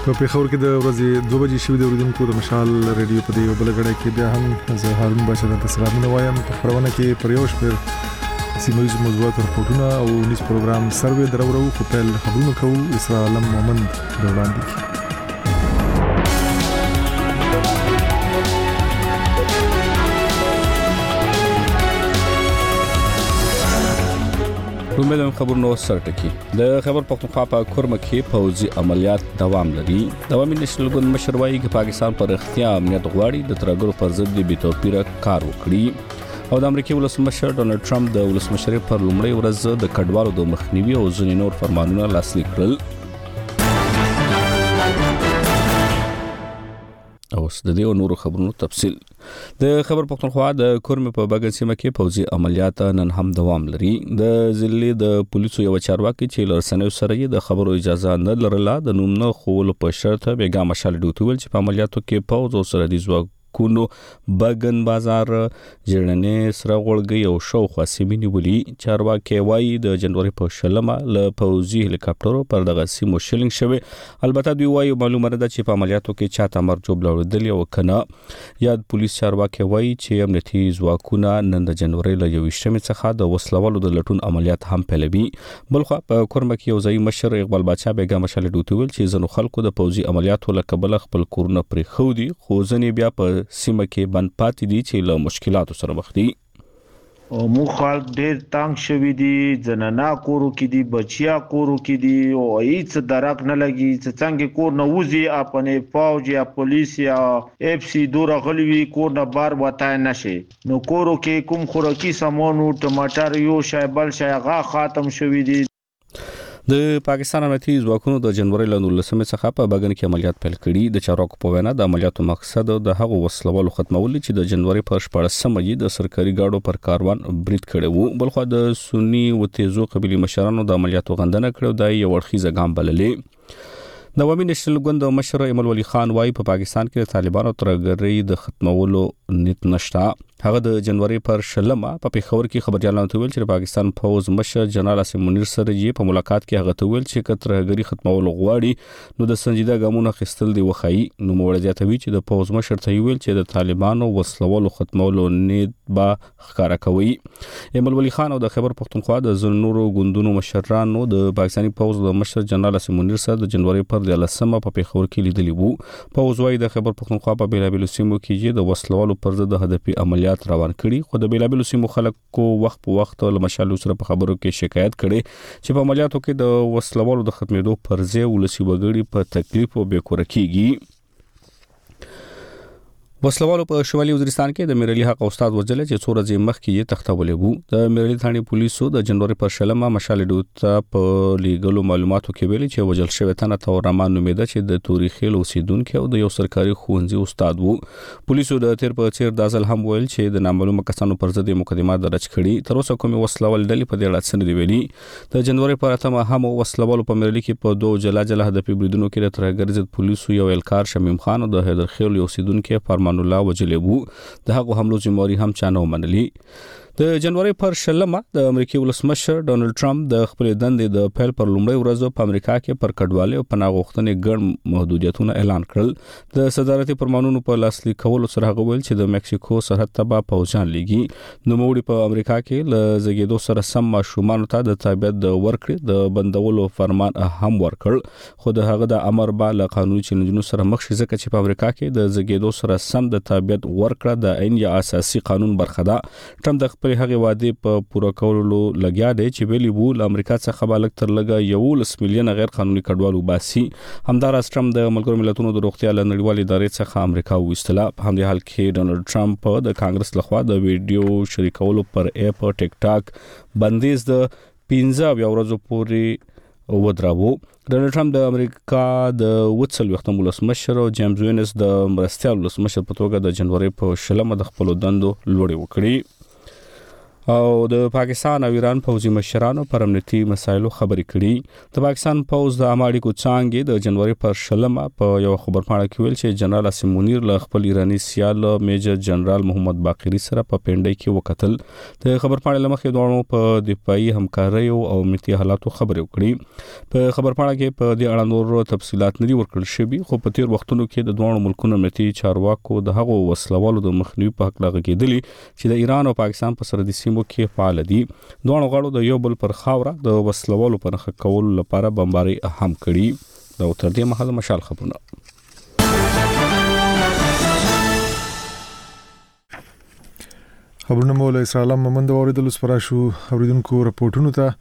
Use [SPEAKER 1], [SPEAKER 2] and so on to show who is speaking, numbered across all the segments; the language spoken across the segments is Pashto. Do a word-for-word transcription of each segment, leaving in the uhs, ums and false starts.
[SPEAKER 1] په پیښور کې د ورځې دوه بجې شوې د اوریدونکو د مشال ریډیو په دې وبلګړې کې بیا هم زه هارون باشا د سلامونه وایم په خبرونه کې پر یو شپږ سیمویز موضوعات راپورټونه او نیوز پروګرام سروې درورو په پیل خبرونه کوو اسراء علم مومند د وړاندې
[SPEAKER 2] کومه خبرونه سرټکی د خبر پختونخوا په کورمه کې پوځي عملیات دوام لري د عوامي نشل ګوند مشروعي کې پاکستان پر اختیار امنیت غواړي د ترګرو پر ضد د بیتوپیره کار وکړي او د امریکای ولسمشر ډونالد ټرمپ د ولسمشرۍ پر لومړۍ ورځ د کډوالو د مخنیوي او ځینې نور فرمانونه لاسلیک کړل او د دې نورو خبرونو تفصیل د خبر پختونخوا د کورمه په بغن سیمه کې پوځي عملیات نن هم دوام لري د ضلع د پولیسو یو چارواکي چې لرسنوي سره د خبرو اجازه نه لرله د نوم نه خول په شرط بیګا مشال ډوتول چې په عملیاتو کې پوز او سره د ځواک کونو بغن بازار جړنې سره غړګي او شو خاصمینی ولي چارواکي وایي د جنوري په شلمه ل پوځي هلیکاپټرو پر دغه سیمو شلینګ شوی البته دوی وایي معلومه ده چې په عملیاتو کې چاته مرجوب لوړدل او کنه یاد پولیس چارواکي وایي چې امنیتي ځواکونه نن د جنوري ل یوشتمه څخه د وسلوالو د لټون عملیات هم پیلوي بلخو په کورمه کې یو ځای مشر اقبال بادشاه بیګا مشال ډوتول چې زنو خلکو د پوځي عملیاتو لکبل خپل کورونه پرې خو دي خو ځنې بیا په سیمه کې بند پاتې دي چې له مشکلاتو سره مخ دي
[SPEAKER 3] او مو خلک ډېر تنگ شوي دي زنانا کورو کې دي بچیا کورو کې دي او هیڅ درک نه لګي چې څنګه کور نه وځي خپل فوج یا پولیس یا اف سی دور غلوي کور نه بار وتای نشي نو کورو کې کوم خوراکي سامان او ټماټر یو شای بل شای غا ختم شوي دي
[SPEAKER 2] د پاکستان امنیتي ځواکونو د جنوري ل نولسمه څخه په بغن کې عملیات پیل کړي د چارواکو په وینا د عملیاتو مقصد د هغو وسلوالو ختمول چې د جنوري په شپږمه کې د سرکاري گاډو پر کاروان برید کړي وو بلخو د سنی و تیزو قبيلي مشرانو د عملیاتو غندنه کړو د یو ورخیزه ګام بللې د عوامي نشل ګوند مشر ایمل ولی خان وايي په پاکستان کې د طالبانو ترګري د ختمولو نیت نشته هغه د جنوري پر شلمه په پیښور کې خبريالانو ته ویل چې پاکستان فوز مشر جنرال اسم منیر سره یې په ملاقات کې هغه ته ویل چې کترګري ختمول غواړي نو د سنجیده ګامونو خستل دی وخی نو موړ زیاتوي چې د فوز مشر ته ویل چې د طالبانو وسلوالو ختمولو نیت با ښکارا کوي ایمل ولی خان او د خبر پختونخوا د زنورو ګوندونو مشرانو د پاکستاني فوز د مشر جنرال اسم منیر سره د جنوري پر د لسمه په پیښور کې لیدلی وو فوز وايي د خبر پختونخوا په بیلابیلو سیمو کې د وسلوالو پر ضد هدفي عملیات روان کړي خو د بیلابیلو سیمو خلکو وخت په وخت له مشالو سره په خبرو کې شکایت کړي چې په عملیاتو کې د وسلوالو د ختمېدو پر ځای ولسی وګړي په تکلیف او بې کور کېږي وسلوالو په شمالي وزیرستان کې د میرلی حق استاد وجل چې څو ورځې مخکې یې تختولې وو د میرلی ثاني پولیسو د جنوري پر شلمه مشال ډوت په لیګلو معلوماتو کې ویلي چې وجل شوی تنه تورمان نومیده چې د تاریخي اوسیدونکو او د یو سرکاري خوندزي استاد وو پولیسو د تیر په چیر دازل هم ویل چې د نامعلومه کسانو پر ضد مقدمات درج کړي تر اوسه کومه وسلوال ډلې په دې اړه څه نه دی ویلي د جنوري پر اتمه هم وسلوالو په میرلی کې په دوه جلا جلا هدفي بریدونو کې د ترګرځد پولیسو یو الکار شمیم خان او د حیدر خیل اوسیدونکو فرمان الله وجلبو د هغه حملو ذمہواری هم چانه ومنلي د جنوري پر شلمه د امریکای ولسمشر ډونالد ټرمپ د خپل دندې د پیل پر لومړۍ ورځ په امریکا کې پر کډوالۍ او پناه غوښتنې ګڼ محدودیتونه اعلان کړل د صدارتي فرمانونو په لاسلیک کولو سره هغه ویل چې د مکسیکو سرحد ته به پوځیان لګي نو موږ په امریکا کې ل زګیدو سره سم ماشومان ته د تابعیت د ورکړې د بندولو فرمان هم ورکړ خو د هغه د امر با له قانوني چیلنجونو سره مخ شي ځکه چې په امریکا کې د زګیدو سره سم د تابعیت ورکړه د عین یا اساسي قانون برخه ده ټرمپ د خپل هغه وعده په پوره کولو لګیا دی چې ویلي وو ل امریکا څخه بالغ تر لګا یو لس میلیون غیر قانوني کډوالو باسي همدار ټرمپ د ملګرو ملتونو د روغتیا لنړیوالې ادارې څخه امریکا وستله په همدې حال کې ډونالد ټرمپ د کانګرس لخوا د ویډیو شریکولو پر اپ ټیک ټاک بندیز د پنځه ورځې پورې ودراوو ډونالد ټرمپ د امریکا د وڅل وختم ولسمشر او جیمز وینس د مرستيال ولسمشر په توګه د جنوري په شلمه د خپل دندو لوړې وکړي او د پاکستان او ایران پوځي مشرانو پر امنیتي مسایلو خبرې کړي. د پاکستان پوځ د اماړي کو څانګې د جنوري پر شلمه په یو خبرپاڼه کې ویل چې جنرال اسیم منیر له خپل ایرانی سیال میجر جنرال محمد باقری سره په پنډۍ کې وکتل. د خبرپاڼې لمخې دوه په دفاعي همکاري او امنیتي حالاتو خبرې وکړي. په خبرپاڼه کې په دې اړه نور تفصيلات نه ورکړل شوي، خو په تیر وختونو کې د دوه ملکونو امنیتي چارواکو د هغو وسلوالو د مخنیوي په حق لغږ کېدلي چې د ایران او پاکستان په سرحدي سیمو کې فعال دي. دوه غړو د یو بل پر خاوره د وسلوالو پر نښه کولو لپاره بمباري هم کړي. دا تر دې مهاله مشال خبرونه.
[SPEAKER 1] خبرونه مولا اسلام ممند اوریدل سپراشو اوریدونکو رپورټونو ته.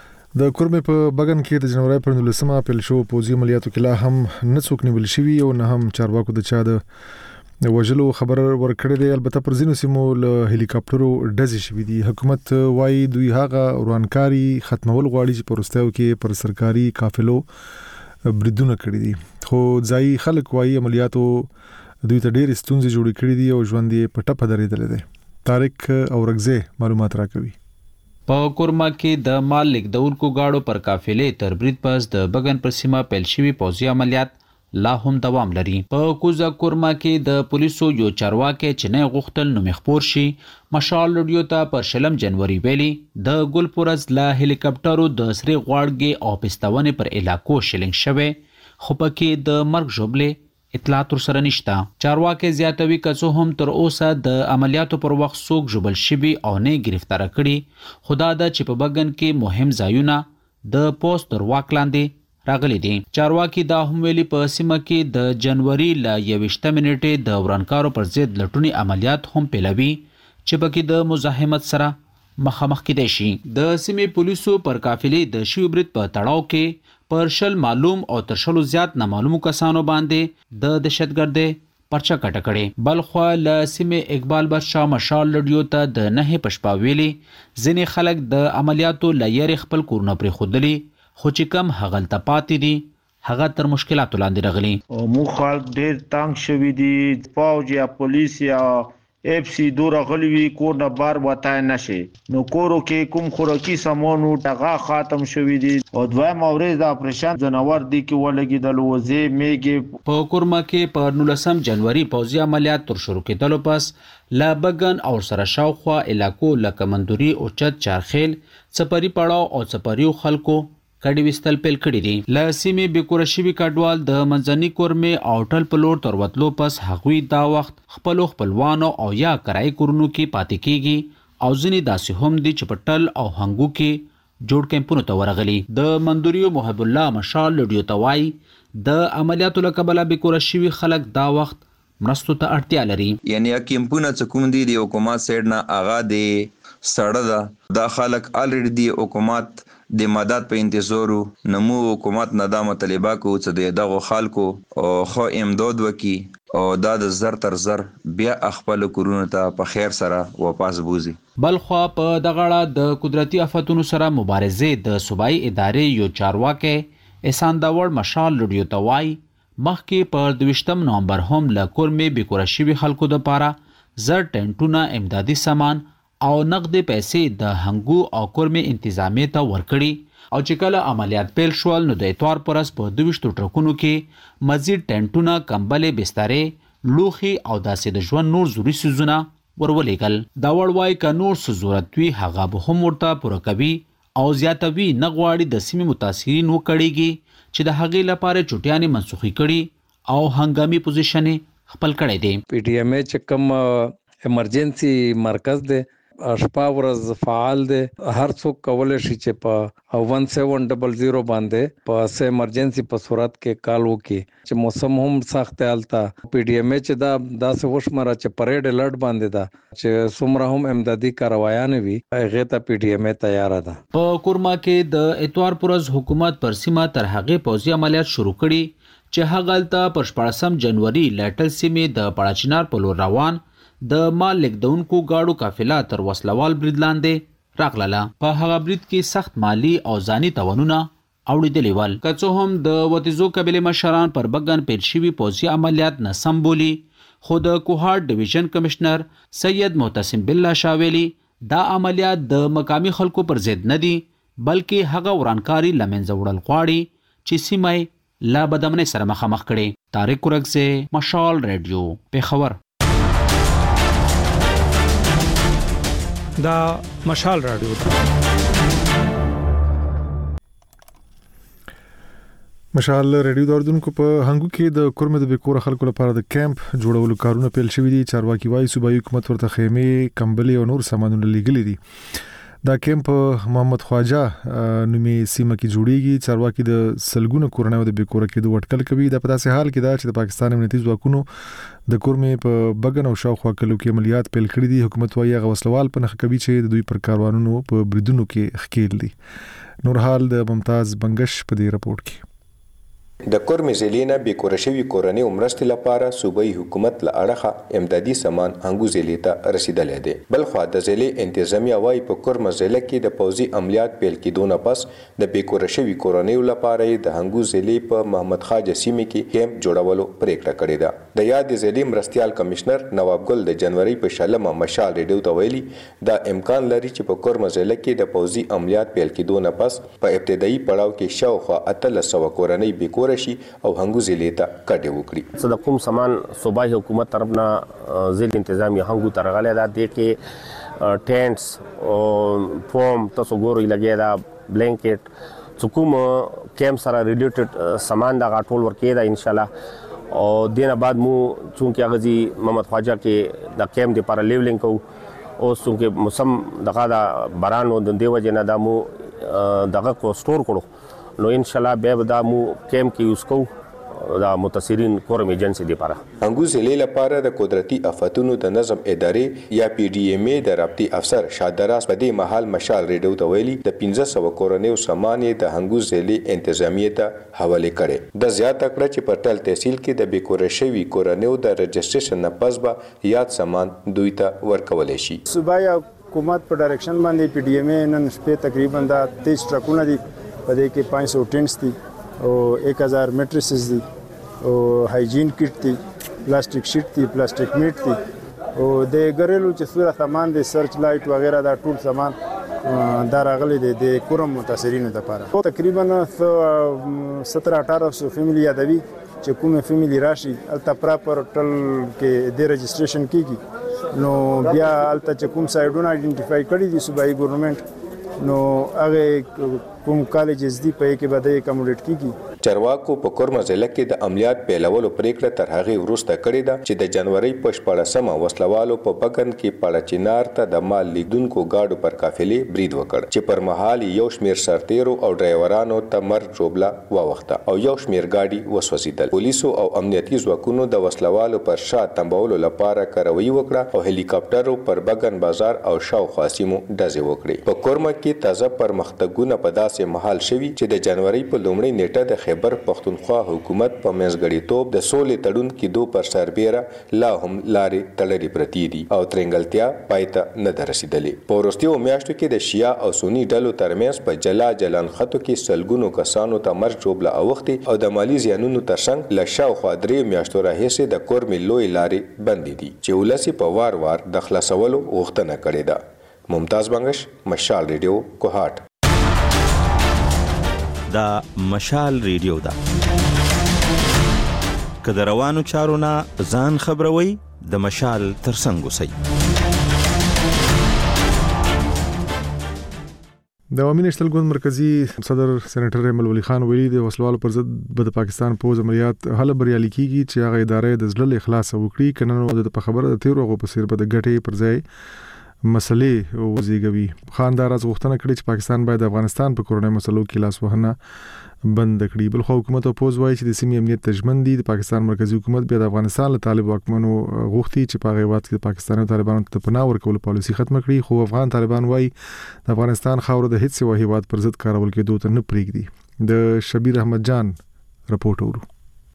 [SPEAKER 1] د کورمې په بغن کې د جنوري پر نولسمه اپریل شو پوزي عملیاتو کې لا هم نه څوک نیول شوی او نه هم چارواکو د چا د وژلو خبر ورکړی دی. البته پر ځینو سیمو له هلیکاپټرو ډزې شوې دي. حکومت وايي دوی هغه ورانکاري ختمول غواړي چې په وروستیو کې پر سرکاري قافلو بریدونه کړی دي، خو ځای خلک وايي عملیاتو دوی ته ډېر ستونزې جوړې کړې دي او ژوند یې په ټپه درېدلی دی. طارق اورغزه معلومات راکوي.
[SPEAKER 4] په کورما کې د مال لیکدونکو گاډو پر قافلې تر برید پس د بغن پر سیمه پیل شوي پوځي عملیات لا هم دوام لري. په کوزا کورما کې د پولیسو یو چارواکي چې نه غوښتل نو مخپور شي مشال رادیو ته پر شلم جنوري ویلي د ګلپورز لا هلیکاپټرو د سری غواړګي او پستاونې پر علاقو شلنګ شوه، خو پکې د مرګ جوړلې اطلاعات سره نشته. چارواکي زیاتوي کڅو هم تر اوسه د عملیاتو پر وخت څوک جبل شوی او نه گرفتار کړي. خدا د چې په بغن کې مهم ځایونه د پوسټ تر واک لاندې راغلي دي. چارواکي دا هم ویلي په سیمه کې د جنوري ل یوشته منټې د ورانکارو پر ضد لټونی عملیات هم پیلوي چې پکې د مزاحمت سره مخامخ کېدای شي. د سیمې پولیسو پر قافلې د شیو برید په تړاو کې پر شل معلوم او تر شلو زیات نامعلومو کسانو باندې د دهشتګردۍ پرچه کټه کړې. بلخوا له سیمې اقبال بادشاه مشال رادیو ته د نه پشپا ویلي ځینې خلک د عملیاتو لایري خپل کورونه پرې خودلی، خو چې کم هغلته پاتې دي هغه تر مشکلاتو لاندې راغلي.
[SPEAKER 3] مو خلک ډېر تنگ شوي دي، فوج یا پولیس یا اف سی دور غلوی کور نه بار وتای نشي. نو کورو کې کوم خوراکي سامانو ټغا ختم شوی دي او دوه مورز د اپریشن جنور دي کې ولګیدل وځي میګي.
[SPEAKER 4] په کورما کې په نولسم جنوري پوځي عملیات تر شروع کېدلو پس لا بغن او سره شاوخوا علاقو لکه مندوري او چت چارخیل سپری پړاو او سپریو خلکو کډی وستل پیل کړی دي. ل سیمې بیکورشوي کډوال د منځني کورمې او ټل پلور تر وتلو پس هغوی دا وخت خپل خپلوانو او یا کرای کورونو کې پاتې کیږي او ځینې داسې هم دي چې په ټل او هنګو کې جوړ کیمپونو ته ورغلي. د مندوریو محب الله مشال لډیو توای د عملیاتو لکبله بیکورشوي خلک دا وخت مرستو ته اړتیا لري.
[SPEAKER 5] یعنی کیمپونه چې کوم دي د حکومت سایډ نه اغا دي سړه ده دا خلک الریډي دی حکومت د مدد په انتظارو نمو حکومت نه دا مطالبه کو چې دغه خلکو او خو امداد وکي او دا د زر تر زر بیا خپل کورونه ته په خیر سره واپس بوزي.
[SPEAKER 4] بلخوا په دغړه د قدرتي آفتونو سره مبارزه د صوبایي ادارې یو چارواکي احسان داوړ مشال لډیو توای مخکې په دویشتم نومبر هم له کورمې بیکورشوي خلکو د پاره زر ټنټونه امدادي سامان او نقد پیسې د هنګو او کورمې انتظامیه ته ورکړي او چې کله عملیات پیل شول نو د اتوار پرس په دویشتو ټرکونو کې مزید ټنټونه کمبلې بسترې لوخي او داسې د ژوند نور ضروري سيزونه ورولېګل. دا وړوای ک نور څه ضرورت وي هغه به هم ورته پوره کوي او زیاتوي نه غواړي د سیمې متاثرین وکړيږي چې د هغې لپاره چټیانې منسوخي کړي او هنګامي پوزیشن خپل کړی دی.
[SPEAKER 6] پی ټی ایم چې کوم ایمرجنسي مرکز دی شپه ورځ فعال دی، هر څوک کولای شي چې په ون سیون ډبل زیرو باندې په سه ایمرجنسي په صورت کې کال وکړي چې موسم هم سخت حالت پی ډی ایم چې دا داسې وشمره چې پریډ الرټ باندې دا چې څومره هم امدادي کاروایان وي هغه ته پی ډی ایم تیار ده.
[SPEAKER 4] په کورما کې د اتوار پرز حکومت پر سیمه تر هغه پوځي عملیات شروع کړي چې هغلته پر شپږم جنوري لټل سیمه د پړاچینار په لور روان د مال لیکدونکو گاډو قافله تر وسلوال برید لاندې راغله. په هغه برید کې سخت مالی او ځاني تاوانونه اوړېدلي ول. که څه هم د وتیزو قبیلې مشران پر بغن پیل شوي پوځي عملیات ناسم بولي، خو د کوهاټ ډیویژن کمشنر سید معتصم بالله شاه ویلي دا عملیات د مقامی خلکو پر ضد نه دي بلکې هغه ورانکاري لمنځه وړل غواړي چې سیمه لا بدامنۍ سره مخامخ کړي. طارق قرغزی، مشال ریډیو، پیښور.
[SPEAKER 7] دا مشال رادیو ده.
[SPEAKER 1] مشال ریډیو د اردوونکو په هنګو کې د کورمه د بیکور خلکو لپاره د کیمپ جوړولو کارونه پیل شوي دي. چارواکي وايي صوبایي حکومت ورته خیمه، کمبلي او نور سامانونه لګلي دي. دا کیمپ محمد خواجه نومي سیمه کې جوړیږي. چارواکي د سلګونو کورنۍ د بیکور کې د وټکل کوي. د پداسې حال کې دا چې د پاکستان امنیتي ځواکونو د کورمه په بګن او شاوخوا کلو کې عملیات پیل کړي دي. حکومت وايي هغه وسلوال په نخ کوي چې د دوی پر کاروانونو په بریدونو کې ښکیل دي. نور حال د ممتاز بنگش په دې رپورت کې.
[SPEAKER 8] د کورمې ضلع نه بیکوره شوي کورنۍ مرستې لپاره صوبایي حکومت له اړخه امدادي سامان هنګو ضلع ته رسیدلی دی. بل خوا د ضلع انتظامیه وايي په کورمه ضلع کې د پوځي عملیات پیل کېدو نه پس د بیکوره شوي کورنیو لپاره د هنګو ضلع په محمد خاجه سیمه کې کیمپ جوړولو پریکړه کړې ده. د یاد ضلع مرستیال کمشنر نواب ګل د جنوري په شلمه مشال ریډیو ته ویلي دا امکان لري چې په کورمه ضلع کې د پوځي عملیات پیل کېدو نه پس په ابتدایي پړاو کې شاوخوا اتلس سوه کورنۍ بیکوره شي او هنګو ضلع ته کډه وکړي.
[SPEAKER 9] صد کوم سامان صوبایي حکومت طرف نه ضلع انتظامی هنګو ترغله دا د کې ټینټس او فوم تاسو ګوري لګي دا بلانکټ څوکوم کیمپ سره ریلیټډ سامان دا غټول ورکې دا ان شاء الله. او دینه بعد مو چونکه غزي محمد خواجه کې د کیمپ د پر لیولینګ کو او چونکه موسم دغه دا باران او د دیو جنا د مو دغه کو سٹور کړو نو ان شاء الله به دا مو کیمپ کې یوز کو دا متاثرین کورم ایجنسی دی لپاره.
[SPEAKER 8] هنګو ضلع لپاره د قدرتي آفاتونو د نظم ادارې یا پی ډی ایم ای د رابطي افسر شادراس په دې مهال مشال ریډیو ته ویلي د پنځه سوه کورنیو سامان د هنګو ضلع انتظامیه ته حواله کړي. د زیاته کړه چې په ټل تحصیل کې د بیکوره شوي کورنیو د رجسټریشن نه پس به یاد سامان دوی ته ورکول شي.
[SPEAKER 10] صوبایي حکومت په ډایرکشن باندې پی ډی ایم ای نن شپه تقریبا دا تیس ټرکونه دي په دې کې پانچ سو ټینټس دي او ایک ہزار میټریسز دي او هایجین کټ دي، پلاستیک شیټ دي، پلاستیک میټ دي او د ګریلو چې څوره سامان دي سرچ لایټ وغیرہ دا ټول سامان دا راغلي دي د کورم متاثرینو لپاره. تقریبا سترہ اٹھارہ سو فیملی یادوي چې کومه فیملی راشي الته پراپر ټل کې د رجسټریشن کیږي نو بیا الته چې کوم سایډونه آئیډنټیفای کړي دي صوبایي ګورنمنت نو هغه کوم کالجز دی په کې بده اکموډیټ کیږي.
[SPEAKER 8] چارواکو په کورمه ضلع کې د عملیات پیلولو پریکړه تر هغه وروسته کړې ده چې د جنوري په شپاړسمه وسلوالو په بګن کې پاړچینار ته د مال لیدونکو گاډو پر قافلې برید وکړ چې پر مهال یو شمیر سرتیرو او ډرایورانو ته مرګ جوړبله واوښته او یو شمیر گاډي وسوځیدل. پولیسو او امنیتي ځواکونو د وسلوالو پر شا تنبولو لپاره کاروي وکړه او هلیکاپټرو پر بګن بازار او شاوخوا سیمو ډزې وکړې. په کورمه کې تازه پرمختګونه په داسې مهال شوي چې د جنوري په لومړۍ نیټه د خیبر پختونخوا حکومت په منځګړیتوب د سولې تړون کېدو پر سربیره لا هم لارې تړلې پرتې دي او ترنګلتیا پای ته نه ده رسېدلې. په وروستیو میاشتو کې د شیعه او سني ډلو ترمنځ په جلا جلان خطو کې سلګونو کسانو ته مرګ ژوبله اوښتې او د مالي زیانونو ترڅنګ له شاوخوا درې میاشتو راهیسې د کورمې لویې لارې بندې دي چې ولس یې په وار وار د خلاصولو غوښتنه کړې ده. ممتاز بنگش، مشال ریډیو، کوهاټ.
[SPEAKER 11] دا مشال ریډیو ده. که د روانو چارو نه ځان خبروي د مشال ترڅنګ اوسئ.
[SPEAKER 1] د عوامي نشتل ګوند مرکزی صدر سېنیټر ایمل ولی خان ویلي د وسلوالو پر ضد د پاکستان پوځ عملیات هله بریالي کیږي چې هغه ادارې د زړه اخلاص وکړي کنه نو د خبره د تیرو غو په سیر په د ګټې پر ځای مسلې وزیږوي. خاندار از غوښتنه کړې چې پاکستان باید افغانستان په کورنۍ مسلو کې لاس وهنه بند کړي. بل خو حکومت او پوز وایي چې د سیمې امنیت تضمین دي. د پاکستان مرکزی حکومت بیا د افغانستان له طالب واکمنو غوښتي چې په هغه وخت کې د پاکستاني طالبانو ته پناه ورکول پالیسي ختم کړي، خو افغان طالبان وایي د افغانستان خاور د هیڅ یو هیواد پر ضد کارول کېدو ته نه پریږدي. د شبیر احمد جان رپورټ ورو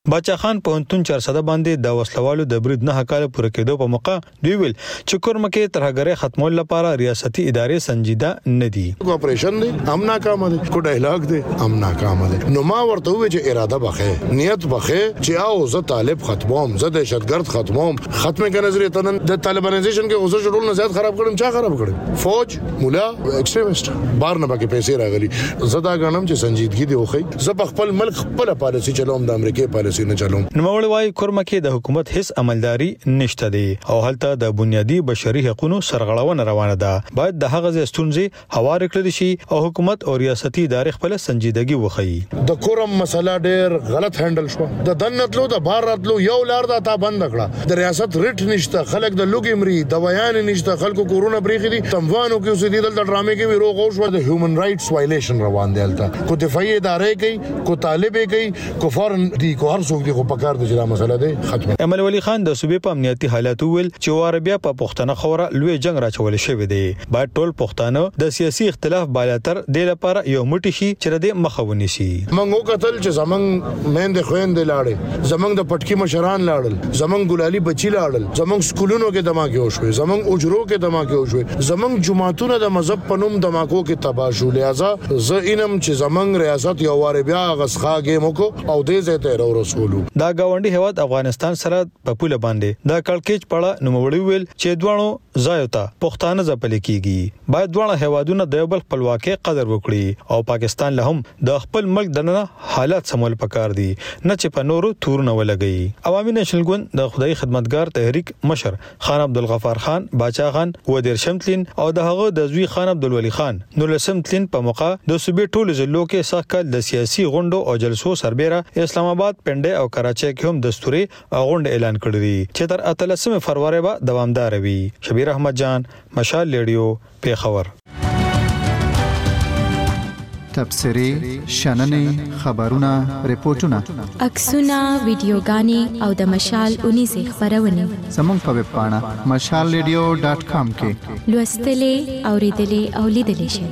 [SPEAKER 12] باچا خان په انتون چار صد باندې د وسلوالو د برید نه حقاله پوره کېدو په موقع دوی ویل چې کورما کې ترهګری ختمول لپاره ریاستي ادارې سنجیده نه دي.
[SPEAKER 13] اپریشن دی هم ناکام دي کو ډایلاګ دی هم ناکام دي. نو ما ورته وی چې اراده بخې نیت بخې چې او زه طالب ختموم زه دهشتګرد ختموم ختمه کې نظریه تنن د طالبانایزیشن کې اوسه شروع نه زیات خراب کړم چا خراب کړم فوج مولا ایکستریمست بار نه پکې پیسې راغلي زه دا غنم چې سنجیدګي دی وخی زه په خپل ملک خپل پالیسي چلوم د امریکای پالیسي نه چلوم.
[SPEAKER 12] نوموړی وايي کورما کې د حکومت هیڅ عملداري نشته دی او هلته د بنیادی بشري حقوقو سرغړونه روانه ده. باید د هغه ځستونځي هوار کړل شي او حکومت او ریاستي ادارې خپل سنجیدګي وخی.
[SPEAKER 13] د کورم مسله ډېر غلط هندل شو د دنتلو د بار راتلو یو لار دا تا بند کړه د ریاست ریټ نشته خلک د لوګي مري د بیان نشته خلکو کورونا بریخي دي تموانو کې اوسې دي د ډرامې کې ویرو غوښ ور د هیومن رائټس وایلیشن روان دی الته کو دفاعي ادارې کوي کو طالبې کوي کو فورن دي کو هر څوک دي خو پکار د جلا مسله دی ختمه.
[SPEAKER 12] امل ولی خان د صوبې په امنیتي حالاتو ویل چې واربیا په پښتنه خوره لوی جنگ راچول شوی دی. باید ټول پښتانه د سیاسي اختلاف بالاتر د لپاره یو موټی شي چې د مخاوني شي.
[SPEAKER 13] منګو قتل چې زمنګ مېند خويندې لاړې زمنګ د پټکی مشران لاړل زمنګ ګلالي بچی لاړل زمنګ سکولونو کې دماکي وشوي زمنګ اجرو کې دماکي وشوي زمنګ جماعتونه د مذهب پنوم دماکو کې تباشو لہذا ز انم چې زمنګ ریاست یو واره بیا غسخاګه موکو او دې زته رو رسولو.
[SPEAKER 12] دا گاونډي هواد افغانستان سره په پوله باندې دا کلکېچ پړه نوموړي ویل چې دوانو ځایوتا پښتانه ځپل کیږي. باید دوانو هوادونه د بل خپلواکي قدر وکړي او پاکستان له هم د خپل ملک دننه حالات سمول پکار دي نه چې په نورو تور نه ولګي. عوامي نېشنل ګوند د خدای خدمتګار تحریک مشر خان عبدالغفار خان باچا خان ودیر شمتلین او د هغه د زوی خان عبدالولی خان نو لسمتلین په موقع د صوبې ټولو ضلعو کې ساکل د سیاسي غونډو او جلسو سربېره اسلام آباد پنډه او کراچۍ کې هم دستوري غونډه اعلان کړی دی چې تر اتلسمه فروری به دوامدار وي. شبیر احمد جان مشال ریډیو پیښور.
[SPEAKER 14] تبصرې شننې خبرونه ریپورتونه
[SPEAKER 15] عکسونه ویډیوګانې او د مشال اونیزه خبرونه
[SPEAKER 14] زموږ په ویب پاڼه مشال ریډیو ډاټ کام کې
[SPEAKER 15] لوستلې اوریدلې او لیدلې شئ.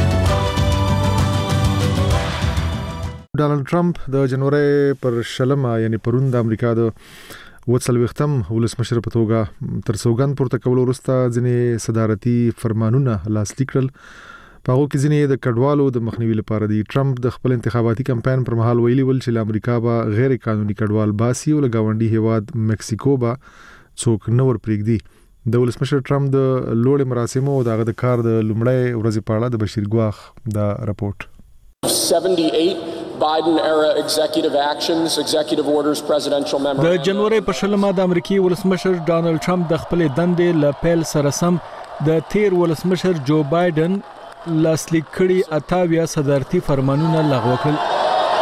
[SPEAKER 1] ډانلډ ټرمپ د جنوري پر شلمه یعنی پروند د امریکا د وڅلوختم ولسمشر په توګه تر سوګند پورته کول وروسته ځینې صدارتي فرمانونه لاسلیک کړل. په هغه کې ځینې د کډوالو د مخنیوي لپاره دی. ټرمپ د خپل انتخاباتي کمپاین پر مهال ویلي ول چې امریکا به غیر قانوني کډوال باسي او لګاونډي هیواد مکسیکو به څوک نور پریږدي. د ولسمشر ټرمپ د لوړ مراسمو او دغه د کار د لومړی ورځې په اړه د بشیر ګواخ دا رپورت.
[SPEAKER 16] seventy-eight Biden era executive actions, executive orders, presidential memos.
[SPEAKER 17] د جنوري په شلمه د امریکای ولسمشر ډانلډ ټرمپ د خپل دندې ل پیل سره سم د تیر ولسمشر جو بایدن لاسلیک کړي اتاویا صدارتي فرمانونه لغوه کړل.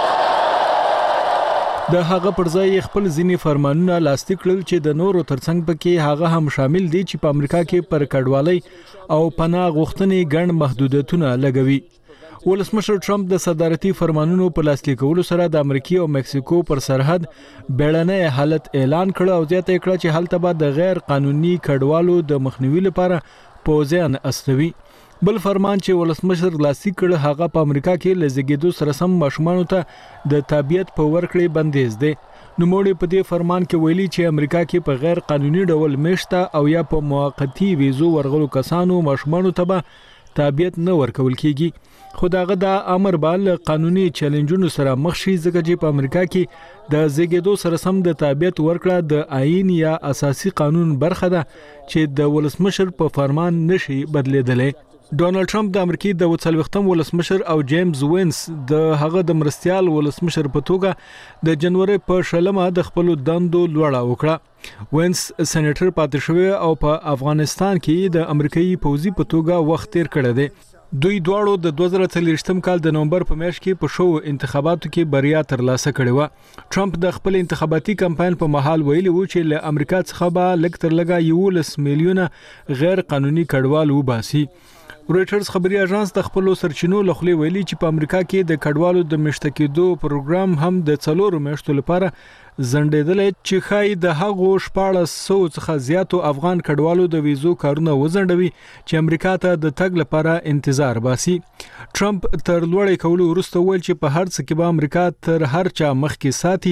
[SPEAKER 17] د هغه پر ځای خپل ځینی فرمانونه لاسلیک کړل چې د نورو ترڅنګ پکې هغه هم شامل دي چې په امریکا کې پر کډوالۍ او پناه غوښتنې ګڼ محدودیتونه لګوي. ولسمشر ټرمپ د صدارتي فرمانونو په لاسلیکولو سره د امریکا او مکسیکو پر سرحد بیړنی حالت اعلان کړ او زیاته کړ چې هلته به د غیر قانوني کډوالو د مخنیوي لپاره پوزیان استوي. بل فرمان چې ولسمشر لاسلیک کړ هغه په امریکا کې لزګیدو سره سم ماشومان ته د تابعیت په ورکړې بندیز دی. نوموړي په دې فرمان کې ویلي چې امریکا کې په غیر قانوني ډول میشته او یا په موقتی ویزو ورغلو کسانو ماشومان ته به تابعیت نه ورکول کیږي. خو داغه د امر بال قانوني چیلنجونو سره مخ شي ځکه چې په امریکا کې د زیږیدو سره سم د تابعیت ورکړه د آئین یا اساسي قانون برخه ده چې د ولسمشر په فرمان نشي بدلیدلې. ډونالد ټرمپ د امریکای د وڅلوختم ولسمشر او جیمز وینس د هغه د مرستيال ولسمشر په توګه د جنوري په شلمه د خپل دندو لوړه وکړه. وینس سېنیټر پاتې شوی او په افغانستان کې د امریکایي پوځي په توګه وخت تیر کړی دی. دوی دواړو د دوه زره څلوېښتم کال د نومبر په میاشت کې په شو انتخاباتو کې بریا ترلاسه کړې و. ټرمپ د خپل انتخاباتي کمپاین په مهال ویلي و چې له امریکا څخه به لږ تر لږه یولس میلیونه غیر قانوني کډوال وباسي. رويټرز خبري اژانس د خپل سرچینو لخوا ویلي چې په امریکا کې د کډوالو د مشته کېدو پروګرام هم د څلورو میاشتو لپاره زندیدل چې خای د هغو شپاړس سوه څخه زیاتو افغان کډوالو د ویزو کارونه وزندوي چې امریکا ته د تګ لپاره انتظار باسي. ټرمپ تر لوړې کولو وروسته ویل چې په هر څه کې به امریکا تر هر چا مخکې ساتي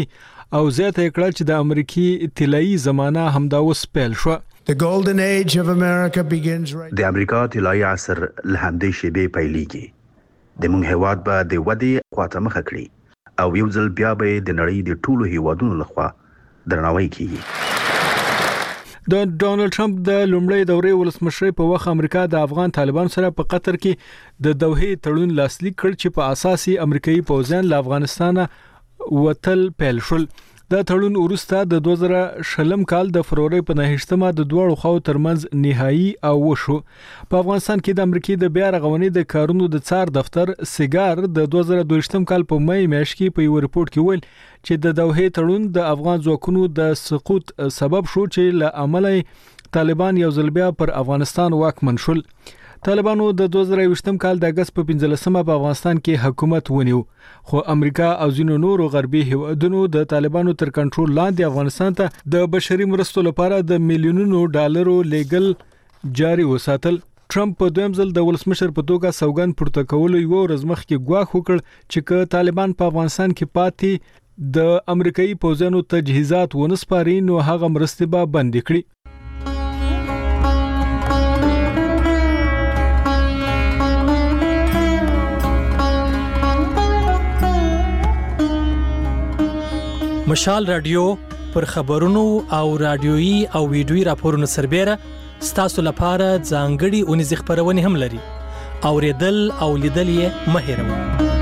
[SPEAKER 17] او زیاته کړه چې د امریکای طلایی زمانہ همدا اوس پیل شو.
[SPEAKER 18] The golden age of America begins right.
[SPEAKER 19] د امریکا طلایی عصر له همدې شیبې پیلېږي. د موږ هیواد به د ودې خواته مخه کړي او یو ځل بیا به د نړۍ د ټولو هیوادونو لخوا درناوی کیږي.
[SPEAKER 17] د ډونالد ټرمپ د لومړۍ دورې ولسمشر په وخت امریکا د افغان طالبان سره په قطر کې د دوحې تړون لاسلیک کړ چې په اساسي امریکایي پوځیان له افغانستانه وتل پیل شول. دا تړون وروسته د دوه زره شلم کال د فروری په نهشتمه د دوه خو ترمنځ نهایی او وشو. په افغانستان کې د امریکای د بیا رغونې د کارونو د څار دفتر سیګار د دوه زره دوه کال په مې میاشت کې په یو رپورت کې ویل چې د دوحې تړون د افغان ځواکونو د سقوط سبب شو چې له عمله طالبان یو ځل بیا پر افغانستان واکمن شول. طالبانو د دوه زره یوولسم کال د اگست په پنځلسمه په افغانستان کې حکومت ونیو، خو امریکا او ځینو نورو غربي هیوادونو د طالبانو تر کنټرول لاندې افغانستان ته د بشري مرستو لپاره د میلیونونو ډالرو لیګل جاري وساتل. ټرمپ په دویم ځل د ولسمشر په توګه سوګند پورته کولو یو ورځ مخکې ګواښ وکړ چې که طالبان په افغانستان کې پاتې د امریکایي پوځیانو تجهیزات ونسپاري نو هغه مرستې به بند کړي.
[SPEAKER 20] مشال رادیو پر خبرونو او رادیويي او ویډیويي راپورونو سربېره ستاسو لپاره ځانګړي اونیز خبرونه هم لري. اوریدل او لیدل یې مه هېروئ.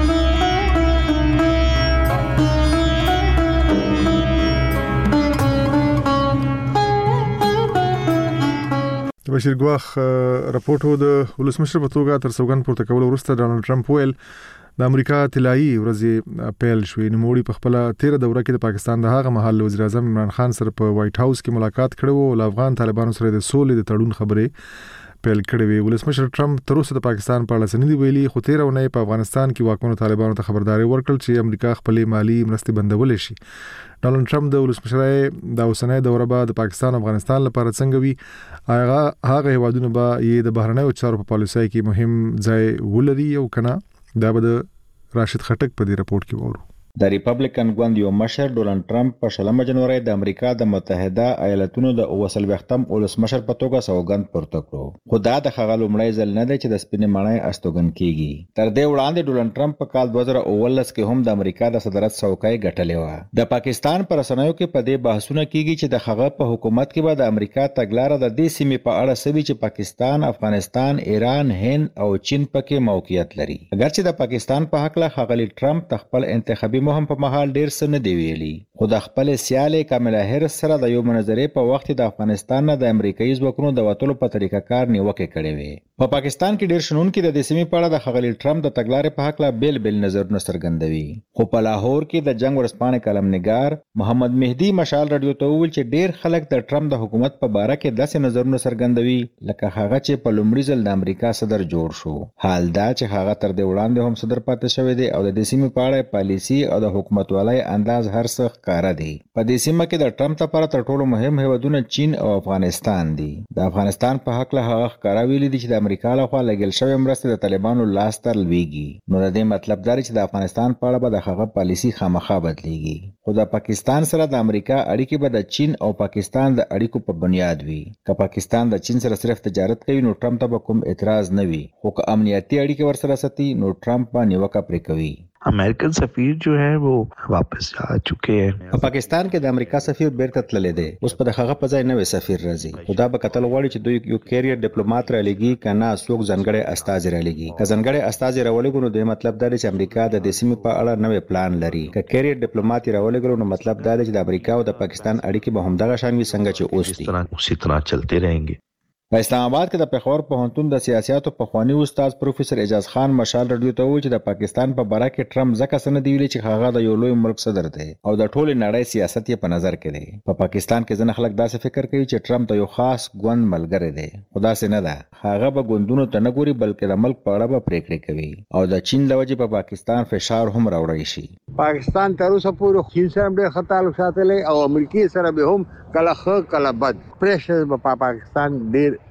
[SPEAKER 1] بشیر ګواخ راپورټو د ولسمشر په توګه تر سوګند پورته کول وروسته ډونالد ټرمپ ویل د امریکا طلایی ورځې پیل شوې. نوموړي په خپل تیر دوره کې د پاکستان د هغه مهال وزیر اعظم عمران خان سره په وایټ هاوس کې ملاقات کړو او افغان طالبانو سره د سولې د تړون خبرې پیل کړې وي. ولسمشر ټرمپ تر اوسه د پاکستان په اړه څه نه دی ویلي، خو تیر ونې په افغانستان کې واکمنو طالبانو ته خبرداري ورکړل چې امریکا خپل مالی مرستې بندولې شي. ډونالد ټرمپ د ولسمشرۍ د اوسنۍ دوره بعد د پاکستان او افغانستان لپاره څنګه وي هغه هغه هیوادونه به یې د بهرنیو چارو په پالیسۍ کې مهم ځای ولري او کنه. دا به راشد خټک په دې رپورت کې وورو.
[SPEAKER 21] د ریپبلیکن ګوند یو مشر ډونالد ټرمپ په شلمه جنوري د امریکا د متحده ایالاتونو د اوسل وختم ولسمشر په توګه سوګند پورته کړو، خو دا د هغه لومړی ځل نه دی چې د سپینې ماڼۍ استوګن کیږي. تر دې وړاندې ډونالد ټرمپ په کال دوه زره اوولس کې هم د امریکا د صدارت څوکۍ ګټلې و. د پاکستان پر رسنیو کې په دې بحثونه کیږي چې د هغه په حکومت کې به د امریکا تګلارې د دې سیمې په اړه سوي چې پاکستان، افغانستان، ایران، هند او چین پکې موقعیت لري. اگر چې د پاکستان په حق له ښاغلي ټرمپ خپل انتخابي مهم په مهال ډیر څه نه دی ویلي، خو د خپل سیالي کاملا هریس سره د یو مناظرې په وخت د افغانستان نه د امریکایي ځواکونو د وټولو په طریقه کار نیوکه کړې وي. په پاکستان کې ډیر شنونکي د دې سیمې په اړه د ښاغلي ټرمپ د تګلارې په حق له بیل بیل نظرونه څرګندوي، خو په لاهور کې د جنگ ورځپاڼې کلمنګار محمد مهدي مشال رادیو ته وویل چې ډیر خلک د ټرمپ د حکومت په باره کې داسې نظرونه څرګندوي لکه هغه چې په لومړي ځل د امریکا صدر جوړ شو. حال دا چې هغه تر دې وړاندې هم صدر پاتې شوی دی او د دې سیمې په اړه پالیسي او د حکومتوالۍ انداز هر څه ښکاره دی. په دې سیمه کې د ټرمپ لپاره تر ټولو مهم هیوادونه چین او افغانستان دي. د افغانستان په حق له هغه ښکاره ویلي دي چې د امریکا لخوا لګل شوی مرستې د طالبانو لاس ته لویږي. نو د دې مطلب دا چې د افغانستان په اړه به د هغه پالیسي خامخا بدلیږي. خو د پاکستان سره د امریکا اړیکې به د چین او پاکستان د اړیکو په بنیاد وي. که پاکستان د چین سره صرف تجارت کوي نو ټرمپ ته به کوم اعتراض نه وي، خو که امنیتي اړیکې ورسره ساتي نو ټرمپ به نیوکه پرې کوي.
[SPEAKER 19] امریکن سفیر جو ہے وہ واپس آ چکے ہیں.
[SPEAKER 21] په پاکستان کې د امریکا سفیر بیرته تللی دی، اوس په هغه په ځای نوې سفیر راځي. خدا به کتل غواړي چې دوی یو کیریئر ډیپلوماټ را لګي کنه څوک ځانګړی استازی را لګي. که ځانګړی استازی راولګو نو د مطلب دا دی چې امریکا د دې سیمې په اړه نوې پلان لري. که کیریئر ډیپلوماټ راولګو نو مطلب دا دی چې د امریکا او د پاکستان اړیکې به همدغه شان وي څنګه چې اوس دي.
[SPEAKER 19] اسی طرح چلتے رہیں گے.
[SPEAKER 21] په اسلام آباد کې د پېښور پوهنتون د سیاستو پخوانی استاد پروفیسور اعجاز خان مشال رادیو ته وویل چې د پاکستان په باره کې ټرمپ ځکه څه نه دی ویلي چې هغه د یو لوی ملک صدر دی او د ټولې نړۍ سیاست یې په نظر کې دی. په پاکستان کې ځینې خلک داسې فکر کوي چې ټرمپ د یو خاص ګوند ملګری دی، خو داسې نه ده. هغه به ګوندونو ته نه ګوري بلکې د ملک په اړه به پریکړې کوي او د چین له وجې په پاکستان فشار هم راوړی شي.
[SPEAKER 22] پاکستان تر اوسه پورې چین سره ډېر ښه تعلق ساتلی او امریکې سره به هم کله ښه کله بد. پریشر په پاکستان ډېر